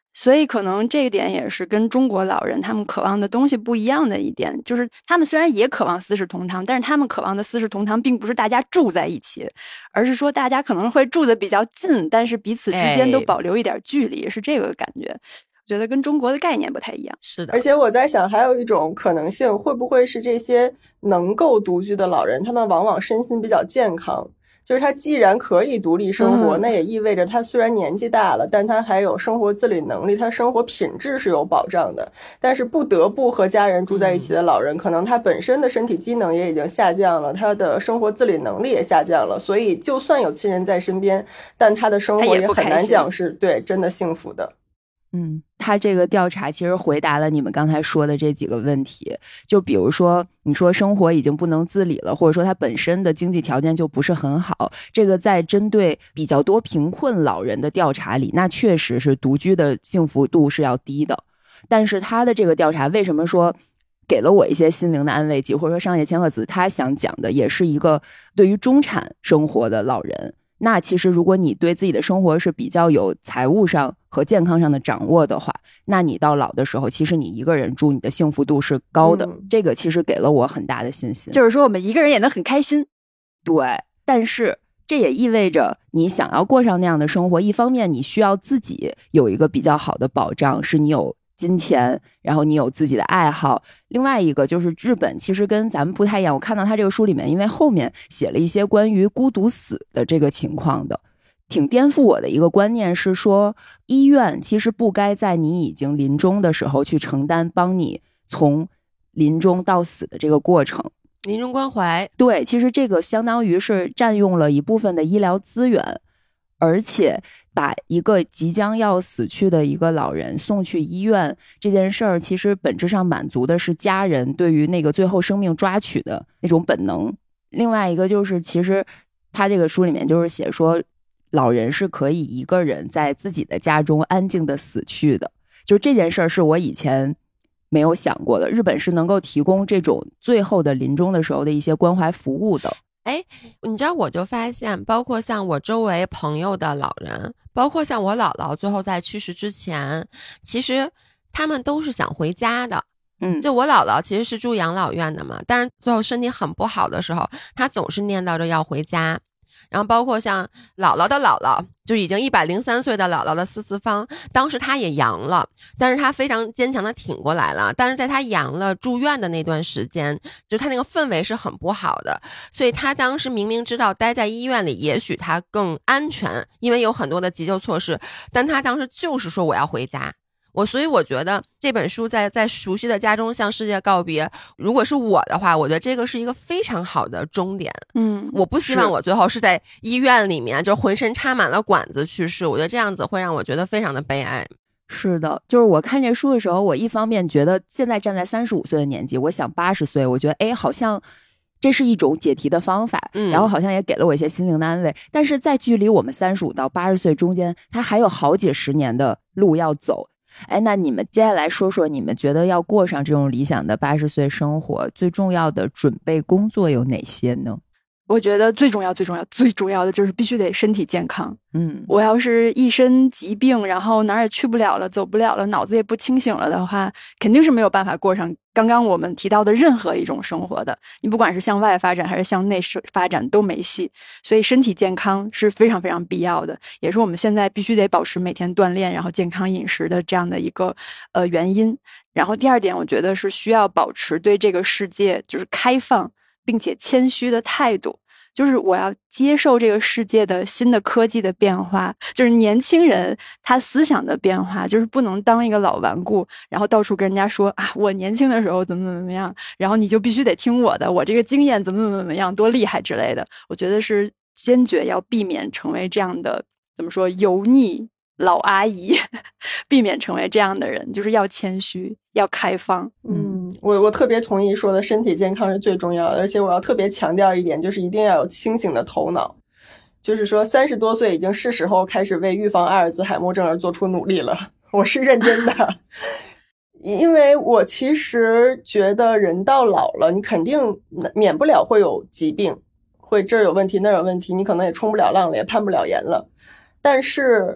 所以可能这一点也是跟中国老人他们渴望的东西不一样的一点，就是他们虽然也渴望四世同堂，但是他们渴望的四世同堂并不是大家住在一起，而是说大家可能会住得比较近，但是彼此之间都保留一点距离，哎、是这个感觉。我觉得跟中国的概念不太一样。 是的， 而且我在想还有一种可能性，会不会是这些能够独居的老人，他们往往身心比较健康，就是他既然可以独立生活、嗯、那也意味着他虽然年纪大了，但他还有生活自理能力，他生活品质是有保障的。但是不得不和家人住在一起的老人、嗯、可能他本身的身体机能也已经下降了，他的生活自理能力也下降了，所以就算有亲人在身边，但他的生活也很难讲是对真的幸福的。 嗯，他这个调查其实回答了你们刚才说的这几个问题，就比如说你说生活已经不能自理了，或者说他本身的经济条件就不是很好，这个在针对比较多贫困老人的调查里，那确实是独居的幸福度是要低的。但是他的这个调查为什么说给了我一些心灵的安慰剂，或者说上野千鹤子他想讲的也是一个对于中产生活的老人，那其实如果你对自己的生活是比较有财务上和健康上的掌握的话，那你到老的时候其实你一个人住你的幸福度是高的、嗯、这个其实给了我很大的信心， 就是说我们一个人也能很开心。 对，但是这也意味着你想要过上那样的生活，一方面你需要自己有一个比较好的保障，是你有金钱，然后你有自己的爱好，另外一个就是日本其实跟咱们不太一样，我看到他这个书里面因为后面写了一些关于孤独死的这个情况的，挺颠覆我的一个观念是说，医院其实不该在你已经临终的时候去承担帮你从临终到死的这个过程， 临终关怀。 对，其实这个相当于是占用了一部分的医疗资源，而且把一个即将要死去的一个老人送去医院这件事儿，其实本质上满足的是家人对于那个最后生命抓取的那种本能。另外一个就是其实他这个书里面就是写说老人是可以一个人在自己的家中安静的死去的，就是这件事儿是我以前没有想过的，日本是能够提供这种最后的临终的时候的一些关怀服务的。 哎，你知道我就发现包括像我周围朋友的老人，包括像我姥姥最后在去世之前，其实他们都是想回家的。 嗯， 就我姥姥其实是住养老院的嘛，但是最后身体很不好的时候，她总是念叨着要回家。然后包括像姥姥的姥姥，就已经一百零三岁的姥姥的思思芳，当时她也阳了，但是她非常坚强的挺过来了。但是在她阳了住院的那段时间，就她那个氛围是很不好的，所以她当时明明知道待在医院里也许她更安全，因为有很多的急救措施，但她当时就是说我要回家。我所以我觉得这本书在在熟悉的家中向世界告别，如果是我的话，我觉得这个是一个非常好的终点。 嗯， 我不希望我最后是在医院里面就浑身插满了管子去世，我觉得这样子会让我觉得非常的悲哀。 是的，就是我看这书的时候，我一方面觉得现在站在三十五岁的年纪，我想八十岁，我觉得哎，好像这是一种解题的方法， 嗯， 然后好像也给了我一些心灵的安慰。但是在距离我们三十五到八十岁中间，它还有好几十年的路要走。哎，那你们接下来说说，你们觉得要过上这种理想的八十岁生活，最重要的准备工作有哪些呢？ 我觉得最重要、最重要、最重要的就是必须得身体健康。 嗯， 我要是一身疾病，然后哪儿也去不了了，走不了了，脑子也不清醒了的话，肯定是没有办法过上刚刚我们提到的任何一种生活的。你不管是向外发展还是向内发展都没戏。所以身体健康是非常非常必要的，也是我们现在必须得保持每天锻炼，然后健康饮食的这样的一个呃原因。然后第二点，我觉得是需要保持对这个世界就是开放并且谦虚的态度。就是我要接受这个世界的新的科技的变化，就是年轻人他思想的变化，就是不能当一个老顽固，然后到处跟人家说啊，我年轻的时候怎么怎么样，然后你就必须得听我的，我这个经验怎么怎么怎么样，多厉害之类的。我觉得是坚决要避免成为这样的，怎么说，油腻老阿姨，避免成为这样的人，就是要谦虚，要开放。 嗯，我我特别同意说的，身体健康是最重要的，而且我要特别强调一点，就是一定要有清醒的头脑。就是说，三十多岁已经是时候开始为预防阿尔兹海默症而做出努力了，我是认真的。因为我其实觉得人到老了，你肯定免不了会有疾病，会这儿有问题那儿有问题，你可能也冲不了浪了，也攀不了岩了。但是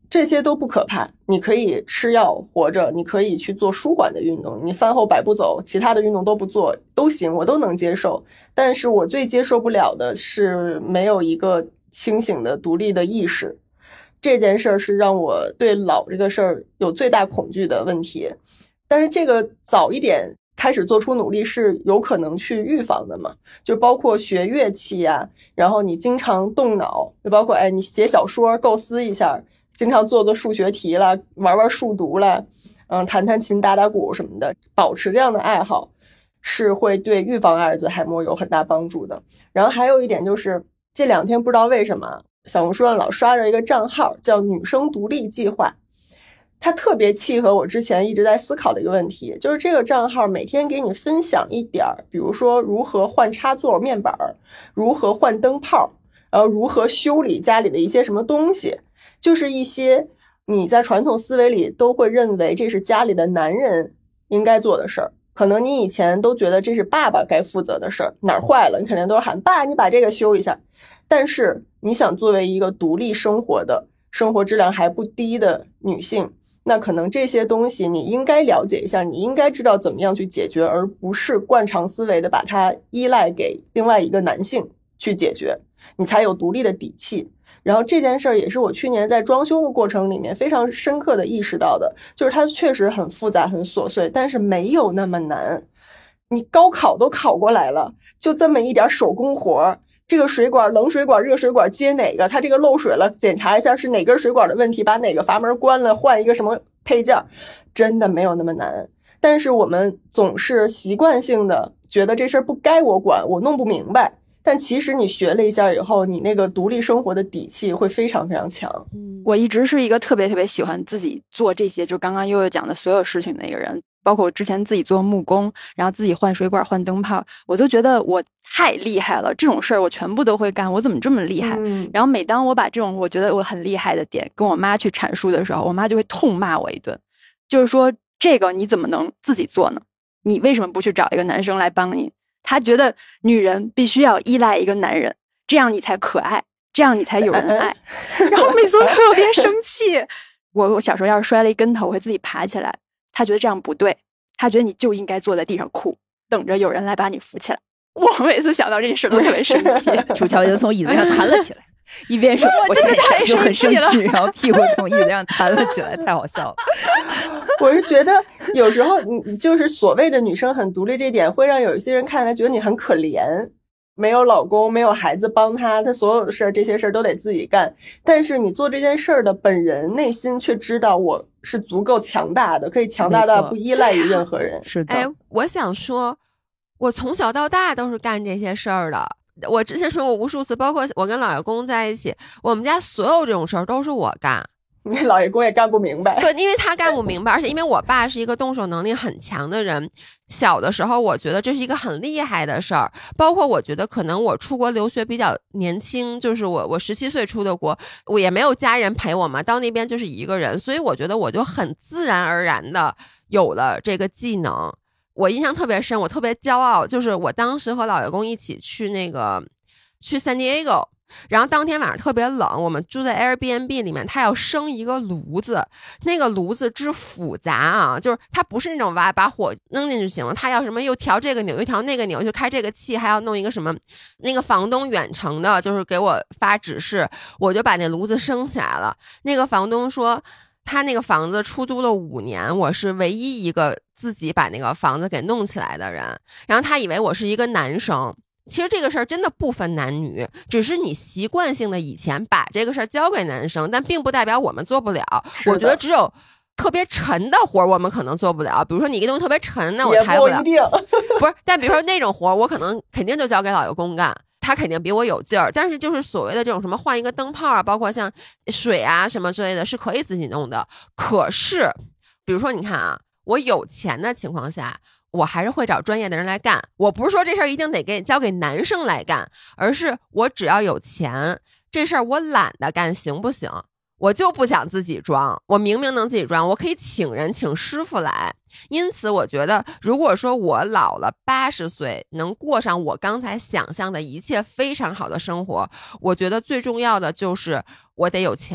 这些都不可怕，你可以吃药活着，你可以去做舒缓的运动，你饭后百步走，其他的运动都不做都行，我都能接受。但是我最接受不了的是没有一个清醒的独立的意识，这件事儿是让我对老这个事儿有最大恐惧的问题。但是这个早一点开始做出努力是有可能去预防的嘛，就包括学乐器啊，然后你经常动脑，就包括哎你写小说构思一下，经常做个数学题啦，玩玩数独啦，嗯，弹弹琴打打鼓什么的，保持这样的爱好是会对预防阿尔兹海默有很大帮助的。然后还有一点就是这两天不知道为什么小红书上老刷着一个账号叫女生独立计划，它特别契合我之前一直在思考的一个问题，就是这个账号每天给你分享一点，比如说如何换插座面板，如何换灯泡，然后如何修理家里的一些什么东西，就是一些你在传统思维里都会认为这是家里的男人应该做的事儿，可能你以前都觉得这是爸爸该负责的事儿，哪儿坏了你肯定都是喊爸你把这个修一下。但是你想作为一个独立生活的生活质量还不低的女性，那可能这些东西你应该了解一下，你应该知道怎么样去解决，而不是惯常思维的把它依赖给另外一个男性去解决，你才有独立的底气。然后这件事儿也是我去年在装修的过程里面非常深刻的意识到的，就是它确实很复杂很琐碎，但是没有那么难。你高考都考过来了，就这么一点手工活，这个水管冷水管热水管接哪个，它这个漏水了检查一下是哪根水管的问题，把哪个阀门关了换一个什么配件，真的没有那么难。但是我们总是习惯性的觉得这事儿不该我管，我弄不明白，但其实你学了一下以后，你那个独立生活的底气会非常非常强。 我一直是一个特别特别喜欢自己做这些就刚刚悠悠讲的所有事情的一个人，包括我之前自己做木工，然后自己换水管换灯泡，我都觉得我太厉害了，这种事儿我全部都会干，我怎么这么厉害、嗯、然后每当我把这种我觉得我很厉害的点跟我妈去阐述的时候，我妈就会痛骂我一顿，就是说这个你怎么能自己做呢？你为什么不去找一个男生来帮你？她觉得女人必须要依赖一个男人，这样你才可爱，这样你才有人爱。然后每次我特别生气，我我小时候要是摔了一跟头，我会自己爬起来。她觉得这样不对，她觉得你就应该坐在地上哭，等着有人来把你扶起来。我每次想到这件事都特别生气。 楚乔就从椅子上弹了起来，一边说我现在就很生气，然后屁股从椅子上弹了起来，太好笑了。 我是觉得有时候你就是所谓的女生很独立这点会让有一些人看来觉得你很可怜，没有老公没有孩子帮她，她所有的事儿这些事儿都得自己干，但是你做这件事儿的本人内心却知道我是足够强大的，可以强大到不依赖于任何人。 是的。 哎，我想说我从小到大都是干这些事儿的，我之前说过无数次，包括我跟老爷公在一起，我们家所有这种事儿都是我干。 你老爷公也干不明白。 对，因为他干不明白，而且因为我爸是一个动手能力很强的人，小的时候我觉得这是一个很厉害的事儿，包括我觉得可能我出国留学比较年轻，就是我我十七岁出的国，我也没有家人陪我嘛，到那边就是一个人，所以我觉得我就很自然而然的有了这个技能。我印象特别深，我特别骄傲，就是我当时和老爷公一起去那个去 San Diego， 然后当天晚上特别冷，我们住在 Airbnb 里面，他要生一个炉子，那个炉子之复杂啊，就是它不是那种挖把火扔进去行了，他要什么又调这个钮又调那个钮，就开这个气，还要弄一个什么，那个房东远程的就是给我发指示，我就把那炉子升起来了。那个房东说他那个房子出租了五年，我是唯一一个自己把那个房子给弄起来的人，然后他以为我是一个男生。其实这个事儿真的不分男女，只是你习惯性的以前把这个事儿交给男生，但并不代表我们做不了。我觉得只有特别沉的活我们可能做不了，比如说你一个东西特别沉，那我抬不了。 也不一定不是，但比如说那种活我可能肯定就交给老爷公干，他肯定比我有劲儿。但是就是所谓的这种什么换一个灯泡啊，包括像水啊什么之类的，是可以自己弄的。可是比如说你看啊，我有钱的情况下，我还是会找专业的人来干。我不是说这事儿一定得给交给男生来干，而是我只要有钱，这事儿我懒得干行不行？我就不想自己装，我明明能自己装，我可以请人请师傅来。因此我觉得如果说我老了八十岁能过上我刚才想象的一切非常好的生活，我觉得最重要的就是我得有钱。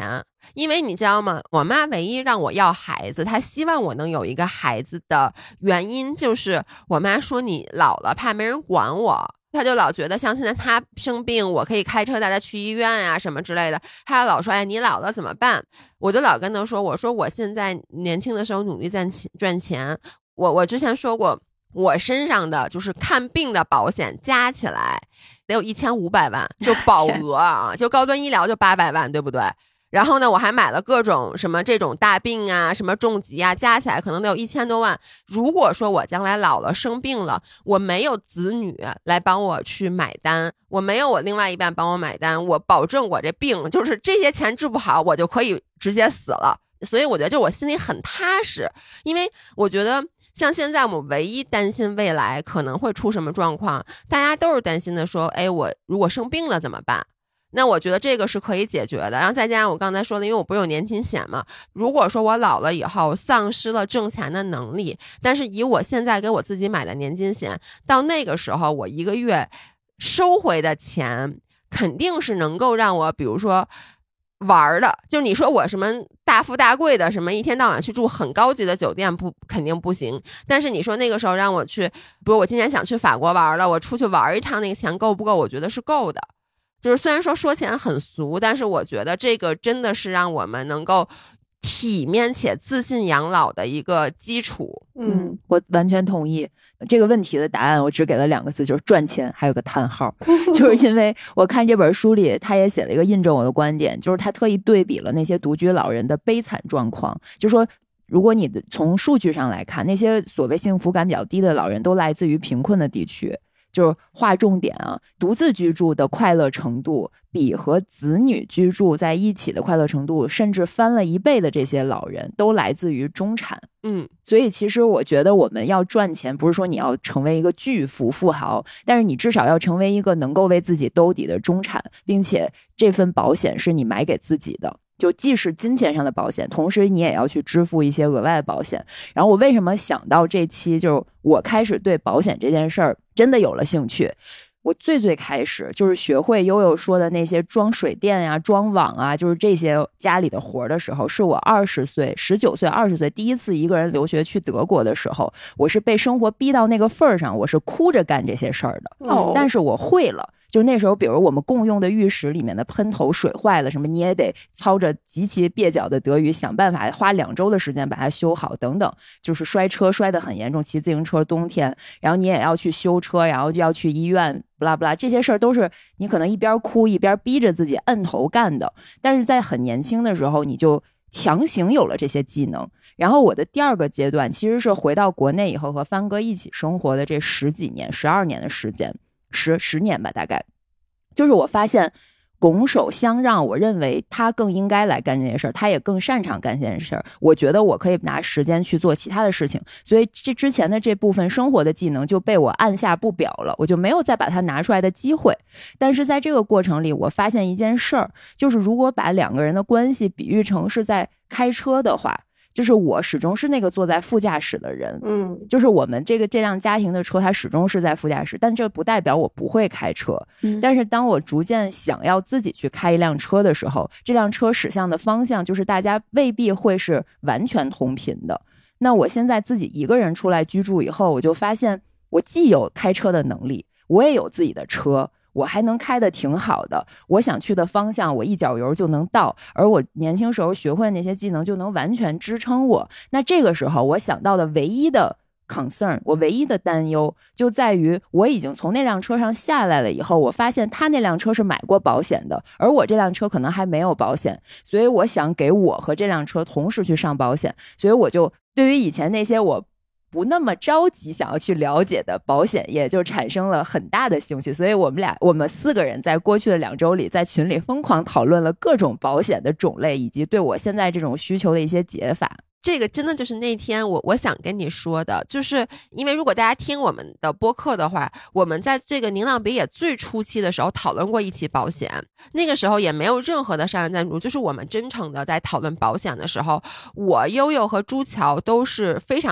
因为你知道吗，我妈唯一让我要孩子，她希望我能有一个孩子的原因就是我妈说你老了怕没人管我，她就老觉得像现在她生病我可以开车带她去医院啊什么之类的，她老说哎你老了怎么办，我就老跟她说，我说我现在年轻的时候努力赚钱赚钱，我我之前说过我身上的就是看病的保险加起来得有一千五百万，就保额啊，就高端医疗就八百万，对不对？然后呢，我还买了各种什么这种大病啊，什么重疾啊，加起来可能得有一千多万。如果说我将来老了生病了，我没有子女来帮我去买单，我没有我另外一半帮我买单，我保证我这病就是这些钱治不好，我就可以直接死了。所以我觉得就我心里很踏实，因为我觉得像现在我们唯一担心未来可能会出什么状况，大家都是担心的说，哎，我如果生病了怎么办？那我觉得这个是可以解决的。然后再加上我刚才说的，因为我不是有年金险嘛，如果说我老了以后丧失了挣钱的能力，但是以我现在给我自己买的年金险，到那个时候我一个月收回的钱肯定是能够让我比如说玩的，就你说我什么大富大贵的什么一天到晚去住很高级的酒店不肯定不行，但是你说那个时候让我去，比如我今年想去法国玩了，我出去玩一趟那个钱够不够？我觉得是够的。就是虽然说说钱很俗，但是我觉得这个真的是让我们能够体面且自信养老的一个基础。 嗯，我完全同意。这个问题的答案我只给了两个字，就是赚钱，还有个叹号。就是因为我看这本书里他也写了一个印证我的观点，就是他特意对比了那些独居老人的悲惨状况，就说如果你从数据上来看，那些所谓幸福感比较低的老人都来自于贫困的地区，就是划重点啊，独自居住的快乐程度比和子女居住在一起的快乐程度甚至翻了一倍的这些老人都来自于中产。 嗯， 所以其实我觉得我们要赚钱，不是说你要成为一个巨富富豪，但是你至少要成为一个能够为自己兜底的中产，并且这份保险是你买给自己的，就既是金钱上的保险，同时你也要去支付一些额外的保险。然后我为什么想到这期，就是我开始对保险这件事儿真的有了兴趣。我最最开始就是学会悠悠说的那些装水电呀、装网啊，就是这些家里的活的时候，是我二十岁、十九岁、二十岁第一次一个人留学去德国的时候，我是被生活逼到那个份儿上，我是哭着干这些事儿的。 哦， 但是我会了。就那时候比如我们共用的浴室里面的喷头水坏了什么，你也得操着极其蹩脚的德语想办法花两周的时间把它修好等等。就是摔车摔得很严重，骑自行车冬天，然后你也要去修车，然后就要去医院不拉不拉，这些事儿都是你可能一边哭一边逼着自己摁头干的。但是在很年轻的时候你就强行有了这些技能。然后我的第二个阶段其实是回到国内以后和帆哥一起生活的这十几年十二年的时间，十十年吧大概，就是我发现拱手相让，我认为他更应该来干这件事儿，他也更擅长干这件事儿，我觉得我可以拿时间去做其他的事情，所以这之前的这部分生活的技能就被我按下不表了，我就没有再把它拿出来的机会。但是在这个过程里我发现一件事儿，就是如果把两个人的关系比喻成是在开车的话，就是我始终是那个坐在副驾驶的人， 嗯， 就是我们这个这辆家庭的车它始终是在副驾驶，但这不代表我不会开车， 嗯， 但是当我逐渐想要自己去开一辆车的时候，这辆车驶向的方向就是大家未必会是完全同频的。那我现在自己一个人出来居住以后，我就发现我既有开车的能力，我也有自己的车，我还能开得挺好的，我想去的方向我一脚油就能到，而我年轻时候学会那些技能就能完全支撑我。那这个时候我想到的唯一的 concern， 我唯一的担忧就在于我已经从那辆车上下来了以后，我发现他那辆车是买过保险的，而我这辆车可能还没有保险，所以我想给我和这辆车同时去上保险。所以我就对于以前那些我不那么着急想要去了解的保险业就产生了很大的兴趣，所以我们俩我们四个人在过去的两周里在群里疯狂讨论了各种保险的种类以及对我现在这种需求的一些解法。 这个真的就是那天我我想跟你说的，就是因为如果大家听我们的播客的话，我们在这个宁浪别野最初期的时候讨论过一期保险，那个时候也没有任何的商业赞助，就是我们真诚的在讨论保险的时候，我悠悠和朱乔都是非常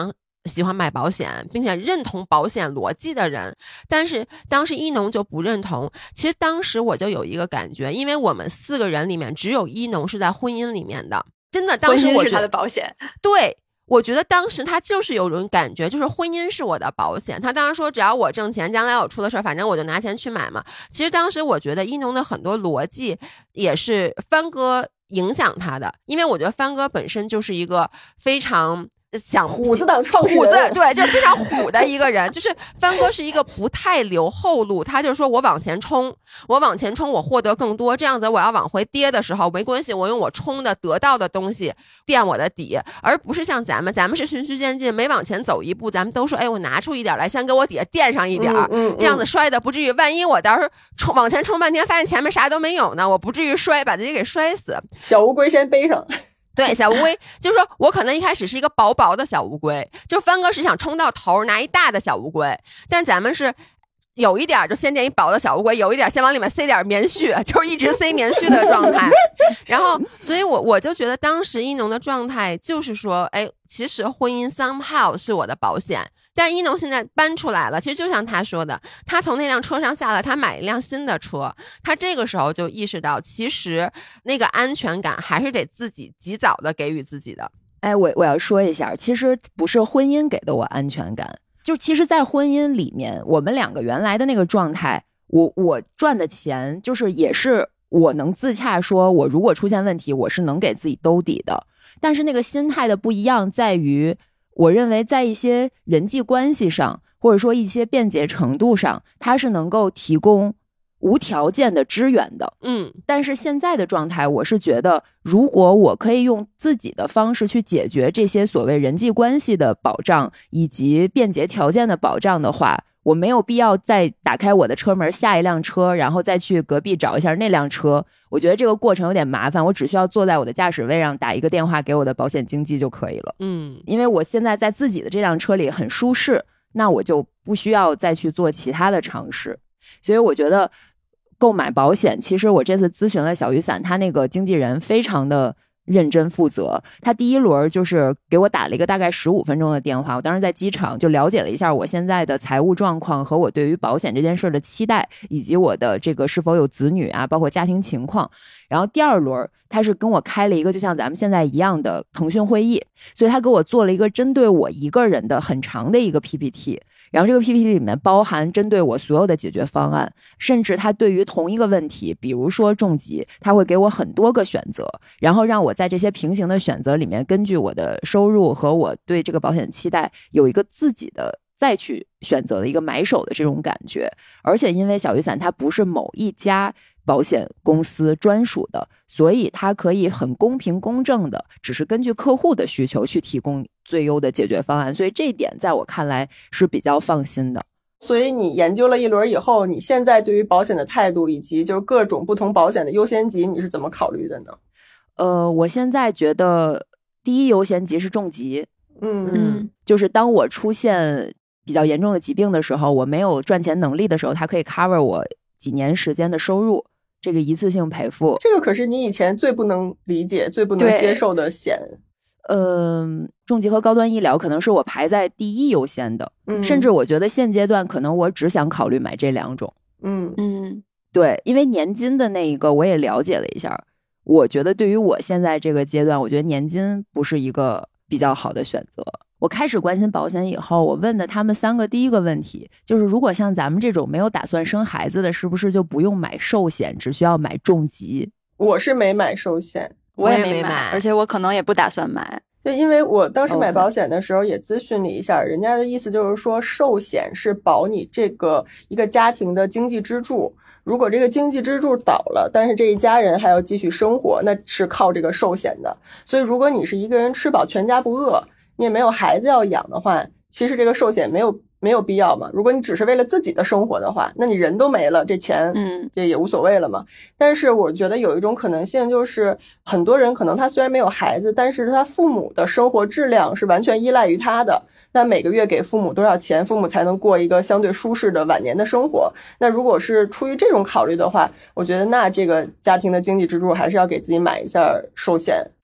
喜欢买保险并且认同保险逻辑的人，但是当时一农就不认同。其实当时我就有一个感觉，因为我们四个人里面只有一农是在婚姻里面的，真的当时我觉得婚姻是他的保险， 对，我觉得当时他就是有种感觉，就是婚姻是我的保险。他当时说只要我挣钱，将来我出了事儿，反正我就拿钱去买嘛。其实当时我觉得一农的很多逻辑也是帆哥影响他的，因为我觉得帆哥本身就是一个非常想虎子党创始人， 虎子对，就是非常虎的一个人。就是帆哥是一个不太留后路，他就说我往前冲，我往前冲，我获得更多，这样子我要往回跌的时候没关系，我用我冲的得到的东西垫我的底，而不是像咱们，咱们是循序渐进，每往前走一步，咱们都说，哎，我拿出一点来，先给我底下垫上一点， 嗯嗯嗯、 这样子摔的不至于，万一我到时候冲往前冲半天，发现前面啥都没有呢，我不至于摔，把自己给摔死。 小乌龟先背上。 对，小乌龟就是说我可能一开始是一个薄薄的小乌龟，就帆哥是想冲到头拿一大的小乌龟，但咱们是有一点就先垫一薄的小乌龟，有一点先往里面塞点棉絮，就是一直塞棉絮的状态。然后所以我我就觉得当时一农的状态就是说，哎，其实婚姻 somehow 是我的保险，但是一农现在搬出来了，其实就像他说的，他从那辆车上下来，他买一辆新的车，他这个时候就意识到其实那个安全感还是得自己及早的给予自己的。 哎，我我要说一下，其实不是婚姻给的我安全感，就其实在婚姻里面我们两个原来的那个状态，我我赚的钱就是也是我能自洽，说我如果出现问题我是能给自己兜底的，但是那个心态的不一样在于，我认为在一些人际关系上或者说一些便捷程度上，它是能够提供无条件的支援的。 嗯， 但是现在的状态，我是觉得如果我可以用自己的方式去解决这些所谓人际关系的保障以及便捷条件的保障的话，我没有必要再打开我的车门下一辆车，然后再去隔壁找一下那辆车。我觉得这个过程有点麻烦，我只需要坐在我的驾驶位上打一个电话给我的保险经纪就可以了。 嗯， 因为我现在在自己的这辆车里很舒适，那我就不需要再去做其他的尝试。所以我觉得购买保险，其实我这次咨询了小雨伞，他那个经纪人非常的认真负责。他第一轮就是给我打了一个大概十五分钟的电话，我当时在机场就了解了一下我现在的财务状况和我对于保险这件事的期待，以及我的这个是否有子女啊，包括家庭情况。然后第二轮他是跟我开了一个就像咱们现在一样的腾讯会议，所以他给我做了一个针对我一个人的很长的一个 P P T，然后这个 P P T 里面包含针对我所有的解决方案，甚至他对于同一个问题，比如说重疾，他会给我很多个选择，然后让我在这些平行的选择里面，根据我的收入和我对这个保险期待，有一个自己的再去选择的一个买手的这种感觉。而且因为小雨伞它不是某一家保险公司专属的，所以它可以很公平公正的只是根据客户的需求去提供最优的解决方案，所以这一点在我看来是比较放心的。 所以你研究了一轮以后，你现在对于保险的态度以及就是各种不同保险的优先级你是怎么考虑的呢？ 呃，我现在觉得第一优先级是重疾。 嗯嗯，就是当我出现比较严重的疾病的时候，我没有赚钱能力的时候，它可以 cover 我几年时间的收入，这个一次性赔付。 这个可是你以前最不能理解最不能接受的险。 呃，重疾和高端医疗可能是我排在第一优先的、 嗯、 甚至我觉得现阶段可能我只想考虑买这两种。 嗯嗯， 对，因为年金的那一个我也了解了一下，我觉得对于我现在这个阶段，我觉得年金不是一个比较好的选择。我开始关心保险以后，我问的他们三个第一个问题就是，如果像咱们这种没有打算生孩子的，是不是就不用买寿险，只需要买重疾？ 我是没买寿险， 我也没买，买而且我可能也不打算买。 对，因为我当时买保险的时候也咨询了一下、okay. 人家的意思就是说，寿险是保你这个一个家庭的经济支柱，如果这个经济支柱倒了，但是这一家人还要继续生活，那是靠这个寿险的。所以如果你是一个人吃饱全家不饿，你也没有孩子要养的话，其实这个寿险没有没有必要嘛。如果你只是为了自己的生活的话，那你人都没了，这钱嗯这也无所谓了嘛、嗯、但是我觉得有一种可能性，就是很多人可能他虽然没有孩子，但是他父母的生活质量是完全依赖于他的，那每个月给父母多少钱，父母才能过一个相对舒适的晚年的生活。那如果是出于这种考虑的话，我觉得那这个家庭的经济支柱还是要给自己买一下寿险。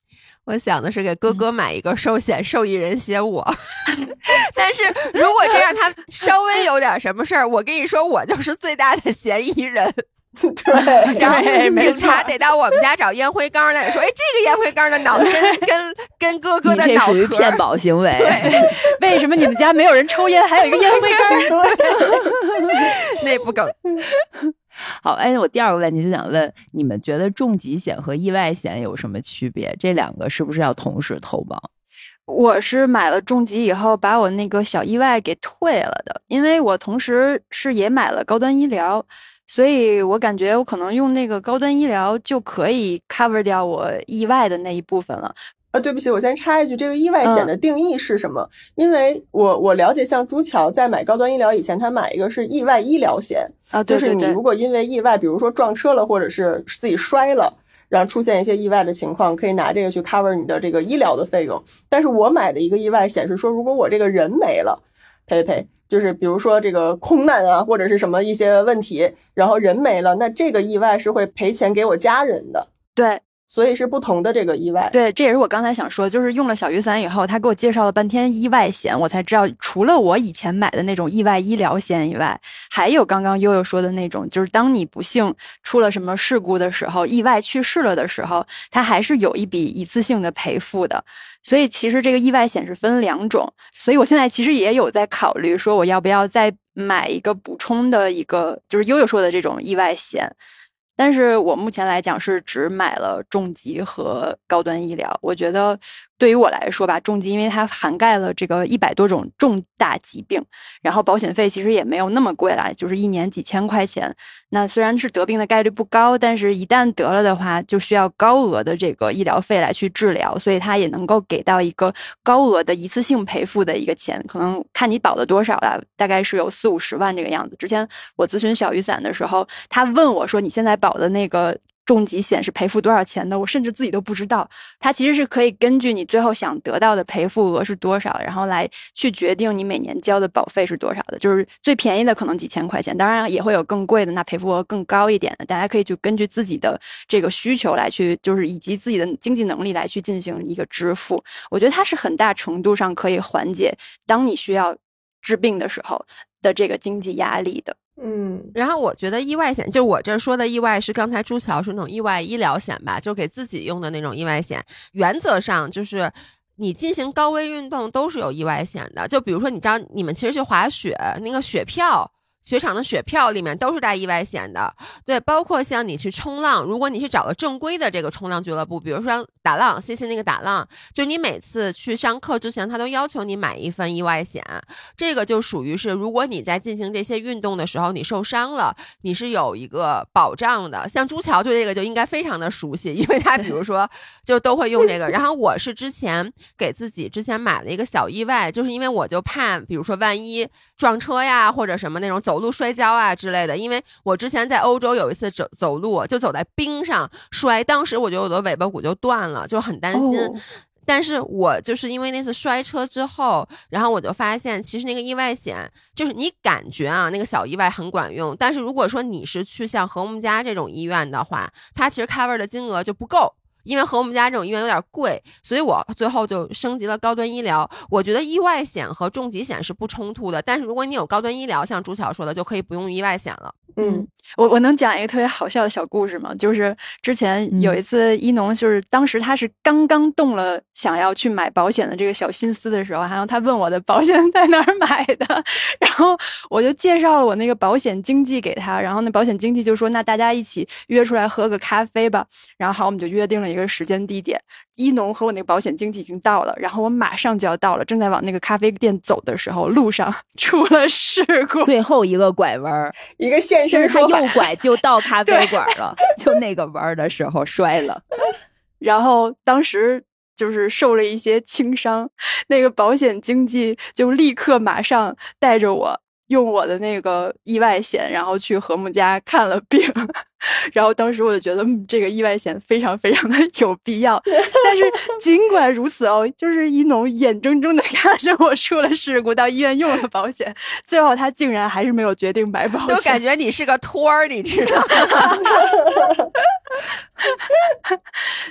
我想的是给哥哥买一个寿险，受益人写我。但是如果这样他稍微有点什么事儿，我跟你说我就是最大的嫌疑人。 对， 然后警察得到我们家找烟灰缸来说，哎，这个烟灰缸的脑子跟跟跟哥哥的脑壳， 你这属于骗保行为。 为什么你们家没有人抽烟，还有一个烟灰缸？ 内部梗。 好，哎，我第二个问题就想问，你们觉得重疾险和意外险有什么区别？这两个是不是要同时投保？ 我是买了重疾以后，把我那个小意外给退了的，因为我同时是也买了高端医疗。所以我感觉我可能用那个高端医疗就可以 cover 掉我意外的那一部分了。 啊，对不起，我先插一句，这个意外险的定义是什么？嗯、因为我我了解，像朱桥在买高端医疗以前，他买一个是意外医疗险啊，对对对， 就是你如果因为意外，比如说撞车了，或者是自己摔了，然后出现一些意外的情况，可以拿这个去 cover 你的这个医疗的费用。但是我买的一个意外险是说，如果我这个人没了，赔赔，就是比如说这个空难啊，或者是什么一些问题，然后人没了，那这个意外是会赔钱给我家人的。 对， 所以是不同的这个意外。 对，这也是我刚才想说，就是用了小雨伞以后，他给我介绍了半天意外险，我才知道除了我以前买的那种意外医疗险以外，还有刚刚悠悠说的那种，就是当你不幸出了什么事故的时候，意外去世了的时候，它还是有一笔一次性的赔付的。所以其实这个意外险是分两种，所以我现在其实也有在考虑说我要不要再买一个补充的一个，就是悠悠说的这种意外险。但是我目前来讲是只买了重疾和高端医疗。我觉得对于我来说吧，重疾因为它涵盖了这个一百多种重大疾病，然后保险费其实也没有那么贵啦，就是一年几千块钱。那虽然是得病的概率不高，但是一旦得了的话，就需要高额的这个医疗费来去治疗，所以它也能够给到一个高额的一次性赔付的一个钱，可能看你保了多少啦，大概是有四五十万这个样子。之前我咨询小雨伞的时候，他问我说你现在保的那个重疾险是赔付多少钱的，我甚至自己都不知道。它其实是可以根据你最后想得到的赔付额是多少，然后来去决定你每年交的保费是多少的。就是最便宜的可能几千块钱，当然也会有更贵的，那赔付额更高一点的，大家可以就根据自己的这个需求来去，就是以及自己的经济能力来去进行一个支付。我觉得它是很大程度上可以缓解当你需要治病的时候的这个经济压力的。 嗯，然后我觉得意外险，就我这说的意外是刚才朱桥说那种意外医疗险吧，就给自己用的那种意外险，原则上就是你进行高危运动都是有意外险的。就比如说你知道你们其实去滑雪，那个雪票雪场的雪票里面都是带意外险的。对，包括像你去冲浪，如果你是找了正规的这个冲浪俱乐部，比如说打浪 C C 那个打浪，就你每次去上课之前他都要求你买一份意外险，这个就属于是如果你在进行这些运动的时候你受伤了，你是有一个保障的。像朱桥对这个就应该非常的熟悉，因为他比如说就都会用这个。然后我是之前给自己之前买了一个小意外，就是因为我就怕比如说万一撞车呀或者什么那种走路摔跤啊之类的，因为我之前在欧洲有一次走走路就走在冰上摔，当时我觉得我的尾巴骨就断了，就很担心、哦、但是我就是因为那次摔车之后，然后我就发现其实那个意外险就是你感觉啊那个小意外很管用，但是如果说你是去像和睦家这种医院的话，它其实 cover 的金额就不够，因为和睦家这种医院有点贵，所以我最后就升级了高端医疗。我觉得意外险和重疾险是不冲突的，但是如果你有高端医疗，像朱桥说的，就可以不用意外险了。 嗯，我我能讲一个特别好笑的小故事吗？就是之前有一次一农，就是当时他是刚刚动了想要去买保险的这个小心思的时候，然后他问我的保险在哪儿买的，然后我就介绍了我那个保险经纪给他，然后那保险经纪就说那大家一起约出来喝个咖啡吧，然后好我们就约定了一个时间地点。一农和我那个保险经纪已经到了，然后我马上就要到了，正在往那个咖啡店走的时候，路上出了事故， 最后一个拐弯， 一个现身说法， 他右拐就到咖啡馆了，就那个弯的时候摔了， 然后当时就是受了一些轻伤，那个保险经纪就立刻马上带着我用我的那个意外险，然后去和睦家看了病。然后当时我就觉得、嗯、这个意外险非常非常的有必要，但是尽管如此哦，就是一农眼睁睁的看着我出了事故，到医院用了保险，最后他竟然还是没有决定买保险。 都感觉你是个托儿，你知道吗？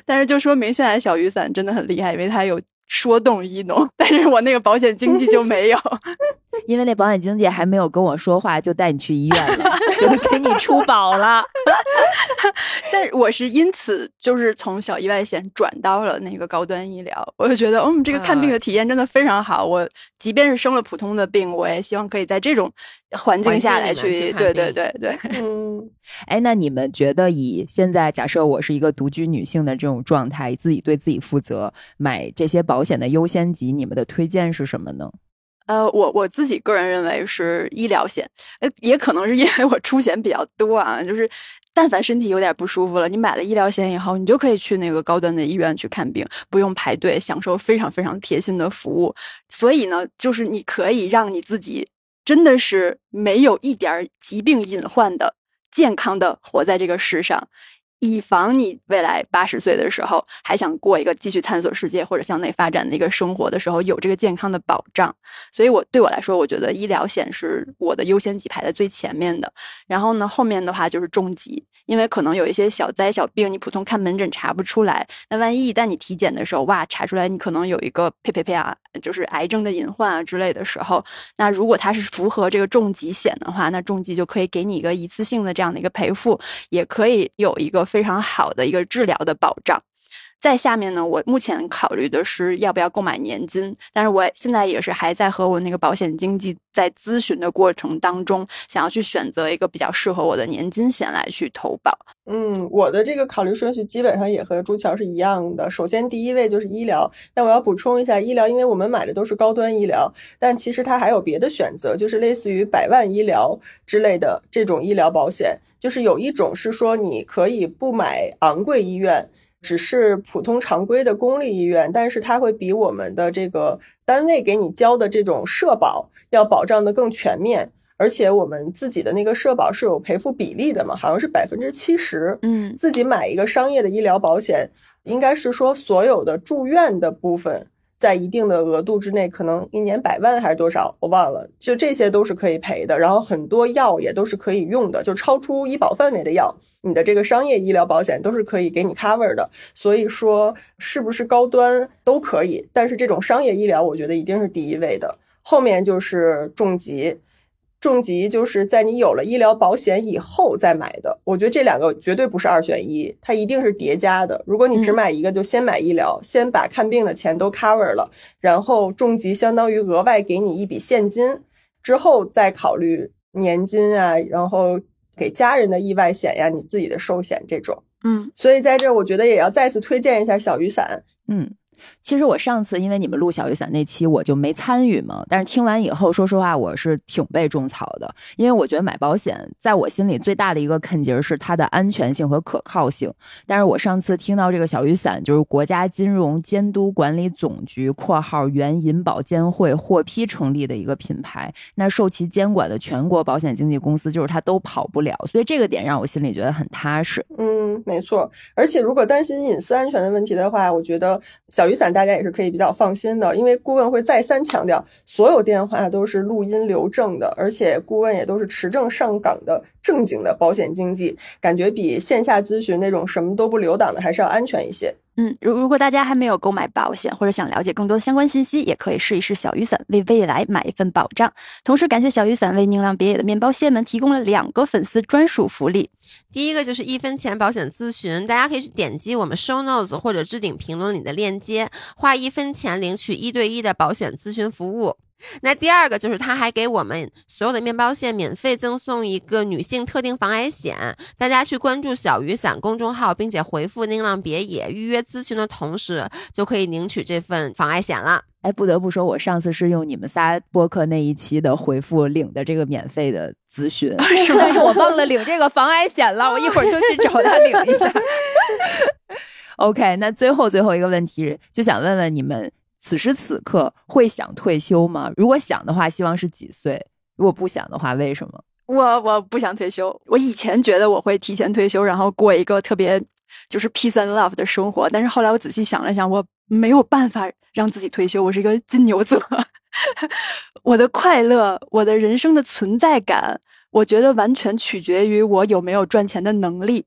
但是就说明现在小雨伞真的很厉害，因为它有说动医农，但是我那个保险经纪就没有。 因为那保险经纪还没有跟我说话，就带你去医院了，就给你出保了。 但是我是因此就是从小意外险转到了那个高端医疗，我就觉得嗯，这个看病的体验真的非常好。我即便是生了普通的病，我也希望可以在这种环境下来去，对对对对。 嗯， 哎，那你们觉得以现在假设我是一个独居女性的这种状态，自己对自己负责，买这些保险的优先级，你们的推荐是什么呢？ 呃，我我自己个人认为是医疗险，呃，也可能是因为我出险比较多啊，就是但凡身体有点不舒服了，你买了医疗险以后，你就可以去那个高端的医院去看病，不用排队，享受非常非常贴心的服务。所以呢，就是你可以让你自己真的是没有一点疾病隐患的，健康的活在这个世上。以防你未来八十岁的时候还想过一个继续探索世界或者向内发展的一个生活的时候，有这个健康的保障。所以我对我来说，我觉得医疗险是我的优先级排在最前面的。然后呢，后面的话就是重疾，因为可能有一些小灾小病你普通看门诊查不出来，那万一一旦你体检的时候哇查出来你可能有一个呸呸呸啊，就是癌症的隐患啊之类的时候，那如果它是符合这个重疾险的话，那重疾就可以给你一个一次性的这样的一个赔付，也可以有一个非常好的一个治疗的保障。在下面呢，我目前考虑的是要不要购买年金，但是我现在也是还在和我那个保险经纪在咨询的过程当中，想要去选择一个比较适合我的年金险来去投保。 嗯，我的这个考虑顺序基本上也和朱乔是一样的。首先第一位就是医疗，但我要补充一下，医疗因为我们买的都是高端医疗，但其实它还有别的选择，就是类似于百万医疗之类的这种医疗保险。就是有一种是说你可以不买昂贵医院，只是普通常规的公立医院，但是它会比我们的这个单位给你交的这种社保要保障的更全面，而且我们自己的那个社保是有赔付比例的嘛，好像是百分之七十。 嗯， 自己买一个商业的医疗保险，应该是说所有的住院的部分在一定的额度之内，可能一年百万还是多少我忘了，就这些都是可以赔的。然后很多药也都是可以用的，就超出医保范围的药，你的这个商业医疗保险都是可以给你 cover 的。所以说是不是高端都可以，但是这种商业医疗我觉得一定是第一位的。后面就是重疾，重疾就是在你有了医疗保险以后再买的，我觉得这两个绝对不是二选一，它一定是叠加的。如果你只买一个，就先买医疗，先把看病的钱都 cover 了，然后重疾相当于额外给你一笔现金，之后再考虑年金啊，然后给家人的意外险呀，你自己的寿险这种。 嗯， 所以在这我觉得也要再次推荐一下小雨伞。 嗯，其实我上次因为你们录小雨伞那期我就没参与嘛，但是听完以后说实话我是挺被种草的，因为我觉得买保险在我心里最大的一个坎节是它的安全性和可靠性。但是我上次听到这个小雨伞就是国家金融监督管理总局括号原银保监会获批成立的一个品牌，那受其监管的全国保险经纪公司就是它都跑不了，所以这个点让我心里觉得很踏实。 嗯，没错。而且如果担心隐私安全的问题的话，我觉得小雨伞大家也是可以比较放心的，因为顾问会再三强调所有电话都是录音留证的，而且顾问也都是持证上岗的正经的保险经纪，感觉比线下咨询那种什么都不留档的还是要安全一些。 嗯，如如果大家还没有购买保险或者想了解更多的相关信息，也可以试一试小雨伞，为未来买一份保障。同时感谢小雨伞为宁浪别野的面包蟹们提供了两个粉丝专属福利。 第一个就是一分钱保险咨询，大家可以去点击我们 show notes 或者置顶评论里的链接，花一分钱领取一对一的保险咨询服务。那第二个就是他还给我们所有的面包蟹免费赠送一个女性特定防癌险，大家去关注小雨伞公众号并且回复宁浪别野预约咨询的同时就可以领取这份防癌险了。 哎，不得不说我上次是用你们仨播客那一期的回复领的这个免费的咨询，是但是我忘了领这个防癌险了，我一会儿就去找他领一下。OK， 那最后最后一个问题就想问问你们此时此刻会想退休吗？如果想的话希望是几岁？如果不想的话为什么？ 我我不想退休。我以前觉得我会提前退休，然后过一个特别就是 peace and love 的生活，但是后来我仔细想了想，我没有办法让自己退休，我是一个金牛座。我的快乐，我的人生的存在感，我觉得完全取决于我有没有赚钱的能力。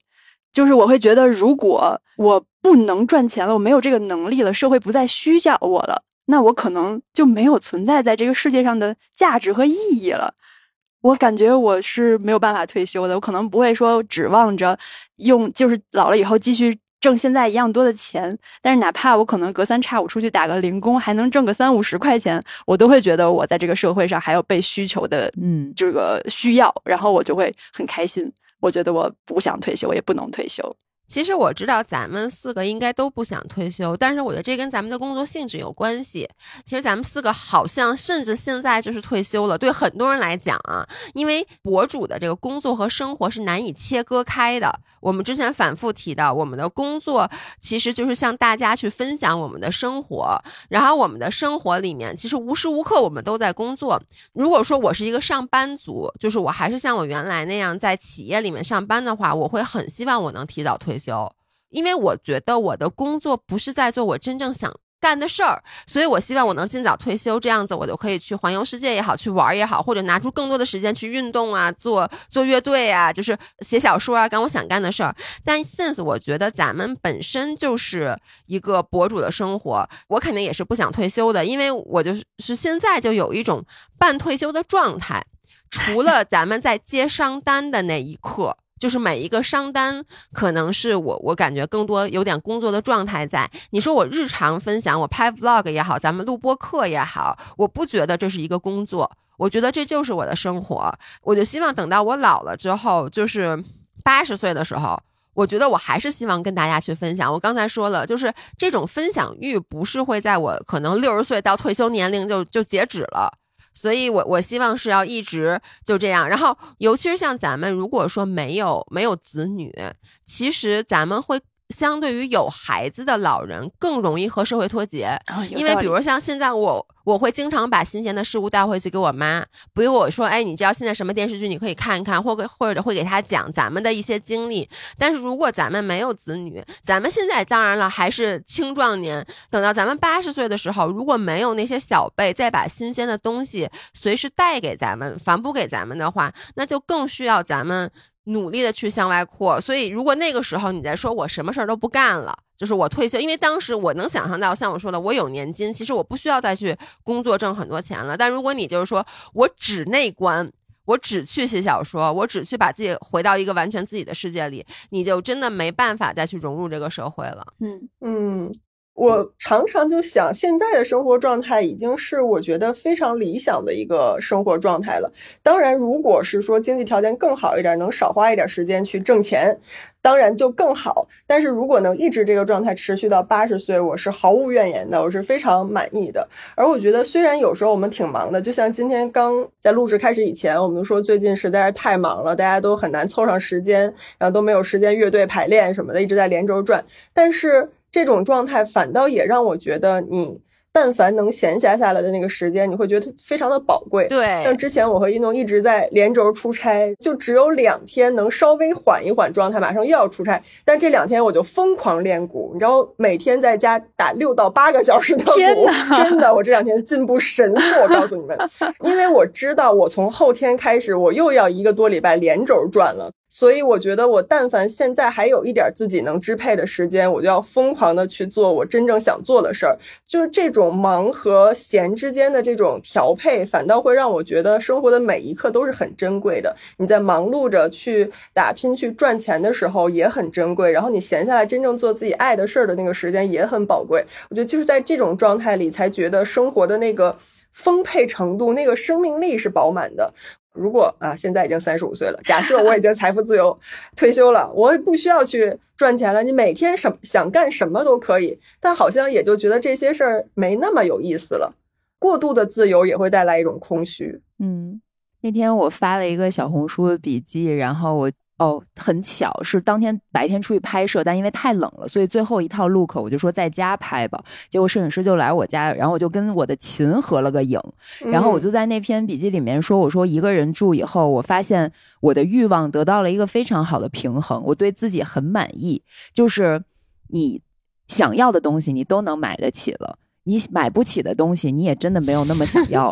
就是我会觉得，如果我不能赚钱了，我没有这个能力了，社会不再需要我了，那我可能就没有存在在这个世界上的价值和意义了。我感觉我是没有办法退休的，我可能不会说指望着用就是老了以后继续挣现在一样多的钱，但是哪怕我可能隔三差五出去打个零工还能挣个三五十块钱，我都会觉得我在这个社会上还有被需求的嗯这个需要，然后我就会很开心。我觉得我不想退休，我也不能退休。 其实我知道咱们四个应该都不想退休，但是我觉得这跟咱们的工作性质有关系。其实咱们四个好像甚至现在就是退休了，对很多人来讲啊，因为博主的这个工作和生活是难以切割开的。我们之前反复提到，我们的工作其实就是向大家去分享我们的生活，然后我们的生活里面其实无时无刻我们都在工作。如果说我是一个上班族，就是我还是像我原来那样在企业里面上班的话，我会很希望我能提早退休。因为我觉得我的工作不是在做我真正想干的事儿，所以我希望我能尽早退休，这样子我就可以去环游世界也好，去玩也好，或者拿出更多的时间去运动啊，做做乐队啊，就是写小说啊，干我想干的事儿。但 since 我觉得咱们本身就是一个博主的生活，我肯定也是不想退休的，因为我就是现在就有一种半退休的状态，除了咱们在接商单的那一刻。就是每一个商单可能是我我感觉更多有点工作的状态在。你说我日常分享，我拍 vlog 也好，咱们录播课也好，我不觉得这是一个工作，我觉得这就是我的生活。我就希望等到我老了之后，就是八十岁的时候，我觉得我还是希望跟大家去分享。我刚才说了，就是这种分享欲不是会在我可能六十岁到退休年龄就就截止了。所以我我希望是要一直就这样。然后尤其是像咱们如果说没有没有子女，其实咱们会相对于有孩子的老人更容易和社会脱节、哦、因为比如像现在我我会经常把新鲜的事物带回去给我妈，比如我说哎，你知道现在什么电视剧你可以看看，或或者会给她讲咱们的一些经历。但是如果咱们没有子女，咱们现在当然了还是青壮年，等到咱们八十岁的时候，如果没有那些小辈再把新鲜的东西随时带给咱们反哺给咱们的话，那就更需要咱们努力的去向外扩。所以如果那个时候你在说我什么事儿都不干了，就是我退休，因为当时我能想象到像我说的我有年金，其实我不需要再去工作挣很多钱了。但如果你就是说我只内观，我只去写小说，我只去把自己回到一个完全自己的世界里，你就真的没办法再去融入这个社会了。 嗯嗯，我常常就想，现在的生活状态已经是我觉得非常理想的一个生活状态了。当然如果是说经济条件更好一点，能少花一点时间去挣钱，当然就更好。但是如果能一直这个状态持续到八十岁，我是毫无怨言的，我是非常满意的。而我觉得虽然有时候我们挺忙的，就像今天刚在录制开始以前，我们说最近实在是太忙了，大家都很难凑上时间，然后都没有时间乐队排练什么的，一直在连轴转。但是这种状态反倒也让我觉得，你但凡能闲暇下来的那个时间，你会觉得非常的宝贵。 对， 像之前我和一农一直在连轴出差，就只有两天能稍微缓一缓状态，马上又要出差，但这两天我就疯狂练鼓，你知道，每天在家打六到八个小时的鼓，真的，我这两天进步神速，我告诉你们，因为我知道我从后天开始，我又要一个多礼拜连轴转了。所以我觉得我但凡现在还有一点自己能支配的时间，我就要疯狂的去做我真正想做的事儿。就是这种忙和闲之间的这种调配，反倒会让我觉得生活的每一刻都是很珍贵的。你在忙碌着去打拼去赚钱的时候也很珍贵，然后你闲下来真正做自己爱的事儿的那个时间也很宝贵。我觉得就是在这种状态里才觉得生活的那个丰沛程度，那个生命力是饱满的。如果啊，现在已经三十五岁了，假设我已经财富自由退休了，我不需要去赚钱了，你每天什想干什么都可以，但好像也就觉得这些事儿没那么有意思了。过度的自由也会带来一种空虚。 嗯，那天我发了一个小红书的笔记，然后我哦，很巧是当天白天出去拍摄，但因为太冷了，所以最后一套 look 我就说在家拍吧。结果摄影师就来我家，然后我就跟我的琴合了个影，然后我就在那篇笔记里面说，我说一个人住以后，我发现我的欲望得到了一个非常好的平衡，我对自己很满意，就是你想要的东西你都能买得起了，你买不起的东西你也真的没有那么想要了。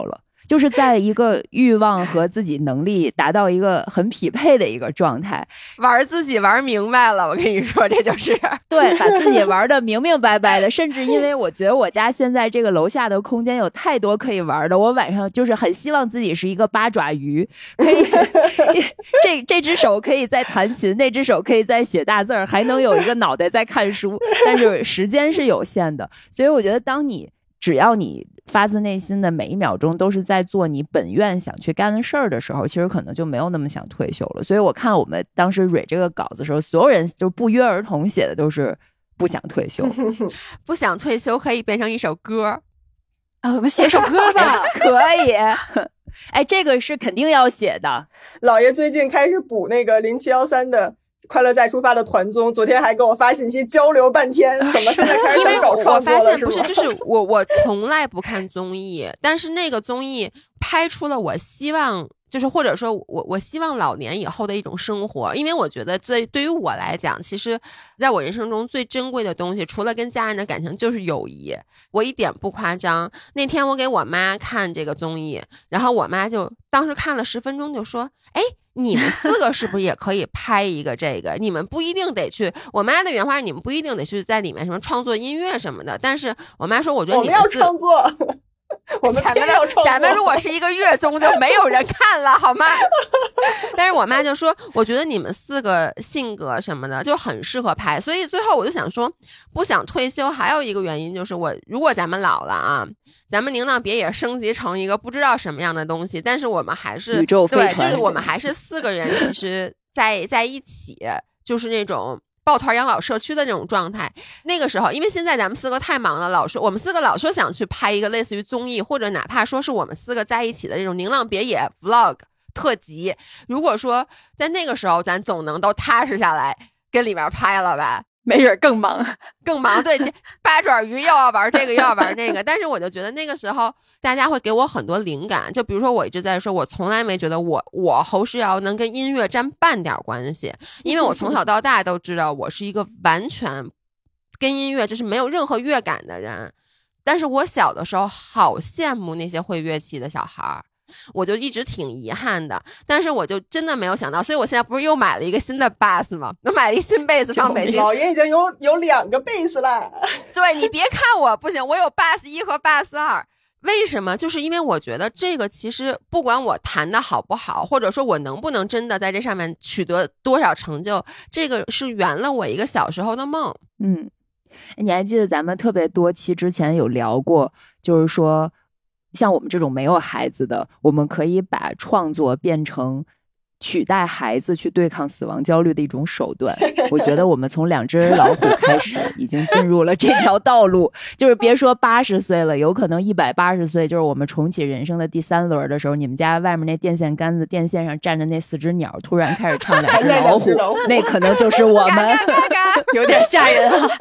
就是在一个欲望和自己能力达到一个很匹配的一个状态， 玩自己玩明白了，我跟你说，这就是对，把自己玩的明明白白的。甚至因为我觉得我家现在这个楼下的空间有太多可以玩的，我晚上就是很希望自己是一个八爪鱼，可以这这只手可以在弹琴，那只手可以在写大字儿，还能有一个脑袋在看书，但是时间是有限的。所以我觉得当你只要你发自内心的每一秒钟都是在做你本愿想去干的事儿的时候，其实可能就没有那么想退休了。所以我看我们当时蕊这个稿子的时候，所有人就不约而同写的都是不想退休。 不想退休可以变成一首歌啊，我们写首歌吧。 可以。哎，这个是肯定要写的。 老爷最近开始补那个零七一三的快乐再出发的团综，昨天还给我发信息交流半天，怎么现在开始想搞创作了？ 因为我发现不是，就是我我从来不看综艺，但是那个综艺拍出了我希望，就是或者说我我希望老年以后的一种生活。因为我觉得最对于我来讲，其实在我人生中最珍贵的东西，除了跟家人的感情，就是友谊。我一点不夸张，那天我给我妈看这个综艺，然后我妈就当时看了十分钟就说，哎，你们四个是不是也可以拍一个这个？你们不一定得去，我妈的原话是你们不一定得去在里面什么创作音乐什么的，但是我妈说我觉得你们我们要创作。我们咱们的咱们如果是一个月综就没有人看了好吗？但是我妈就说我觉得你们四个性格什么的就很适合拍，所以最后我就想说不想退休还有一个原因就是我如果咱们老了啊，咱们宁浪别也升级成一个不知道什么样的东西，但是我们还是宇宙飞船， 对，就是我们还是四个人其实在在一起，就是那种抱团养老社区的这种状态。那个时候因为现在咱们四个太忙了，老说我们四个老说想去拍一个类似于综艺，或者哪怕说是我们四个在一起的这种宁浪别野 vlog 特辑，如果说在那个时候咱总能都踏实下来跟里面拍了吧， 没准更忙更忙。对，八爪鱼又要玩这个又要玩那个。但是我就觉得那个时候大家会给我很多灵感，就比如说我一直在说我从来没觉得我我侯诗瑶能跟音乐沾半点关系，因为我从小到大都知道我是一个完全跟音乐就是没有任何乐感的人。但是我小的时候好羡慕那些会乐器的小孩，我就一直挺遗憾的。但是我就真的没有想到，所以我现在不是又买了一个新的 bass 吗？我买了一个新贝斯放北京。 老爷已经有有两个贝斯了。 对，你别看我不行，我有 bass 一和 bass 二。为什么？就是因为我觉得这个其实不管我弹的好不好，或者说我能不能真的在这上面取得多少成就，这个是圆了我一个小时候的梦。 嗯，你还记得咱们特别多期之前有聊过，就是说像我们这种没有孩子的，我们可以把创作变成取代孩子去对抗死亡焦虑的一种手段。我觉得我们从两只老虎开始已经进入了这条道路，就是别说八十岁了，有可能一百八十岁，就是我们重启人生的第三轮的时候，你们家外面那电线杆子电线上站着那四只鸟突然开始唱两只老虎，那可能就是我们。 有点吓人啊。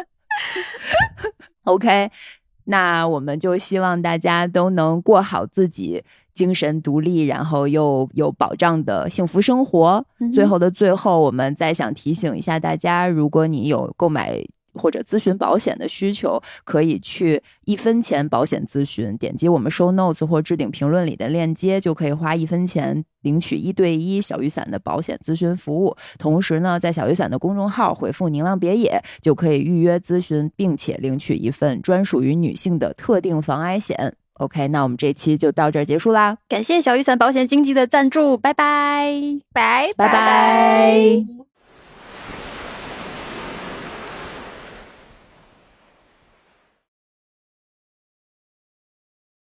OK， 那我们就希望大家都能过好自己精神独立，然后又有保障的幸福生活。嗯、最后的最后，我们再想提醒一下大家，如果你有购买或者咨询保险的需求，可以去一分钱保险咨询，点击我们 show notes 或置顶评论里的链接，就可以花一分钱领取一对一小雨伞的保险咨询服务。同时呢，在小雨伞的公众号回复宁浪别野，就可以预约咨询，并且领取一份专属于女性的特定防癌险。OK， 那我们这期就到这儿结束啦， 感谢小雨伞保险经纪的赞助，拜拜， 拜拜拜。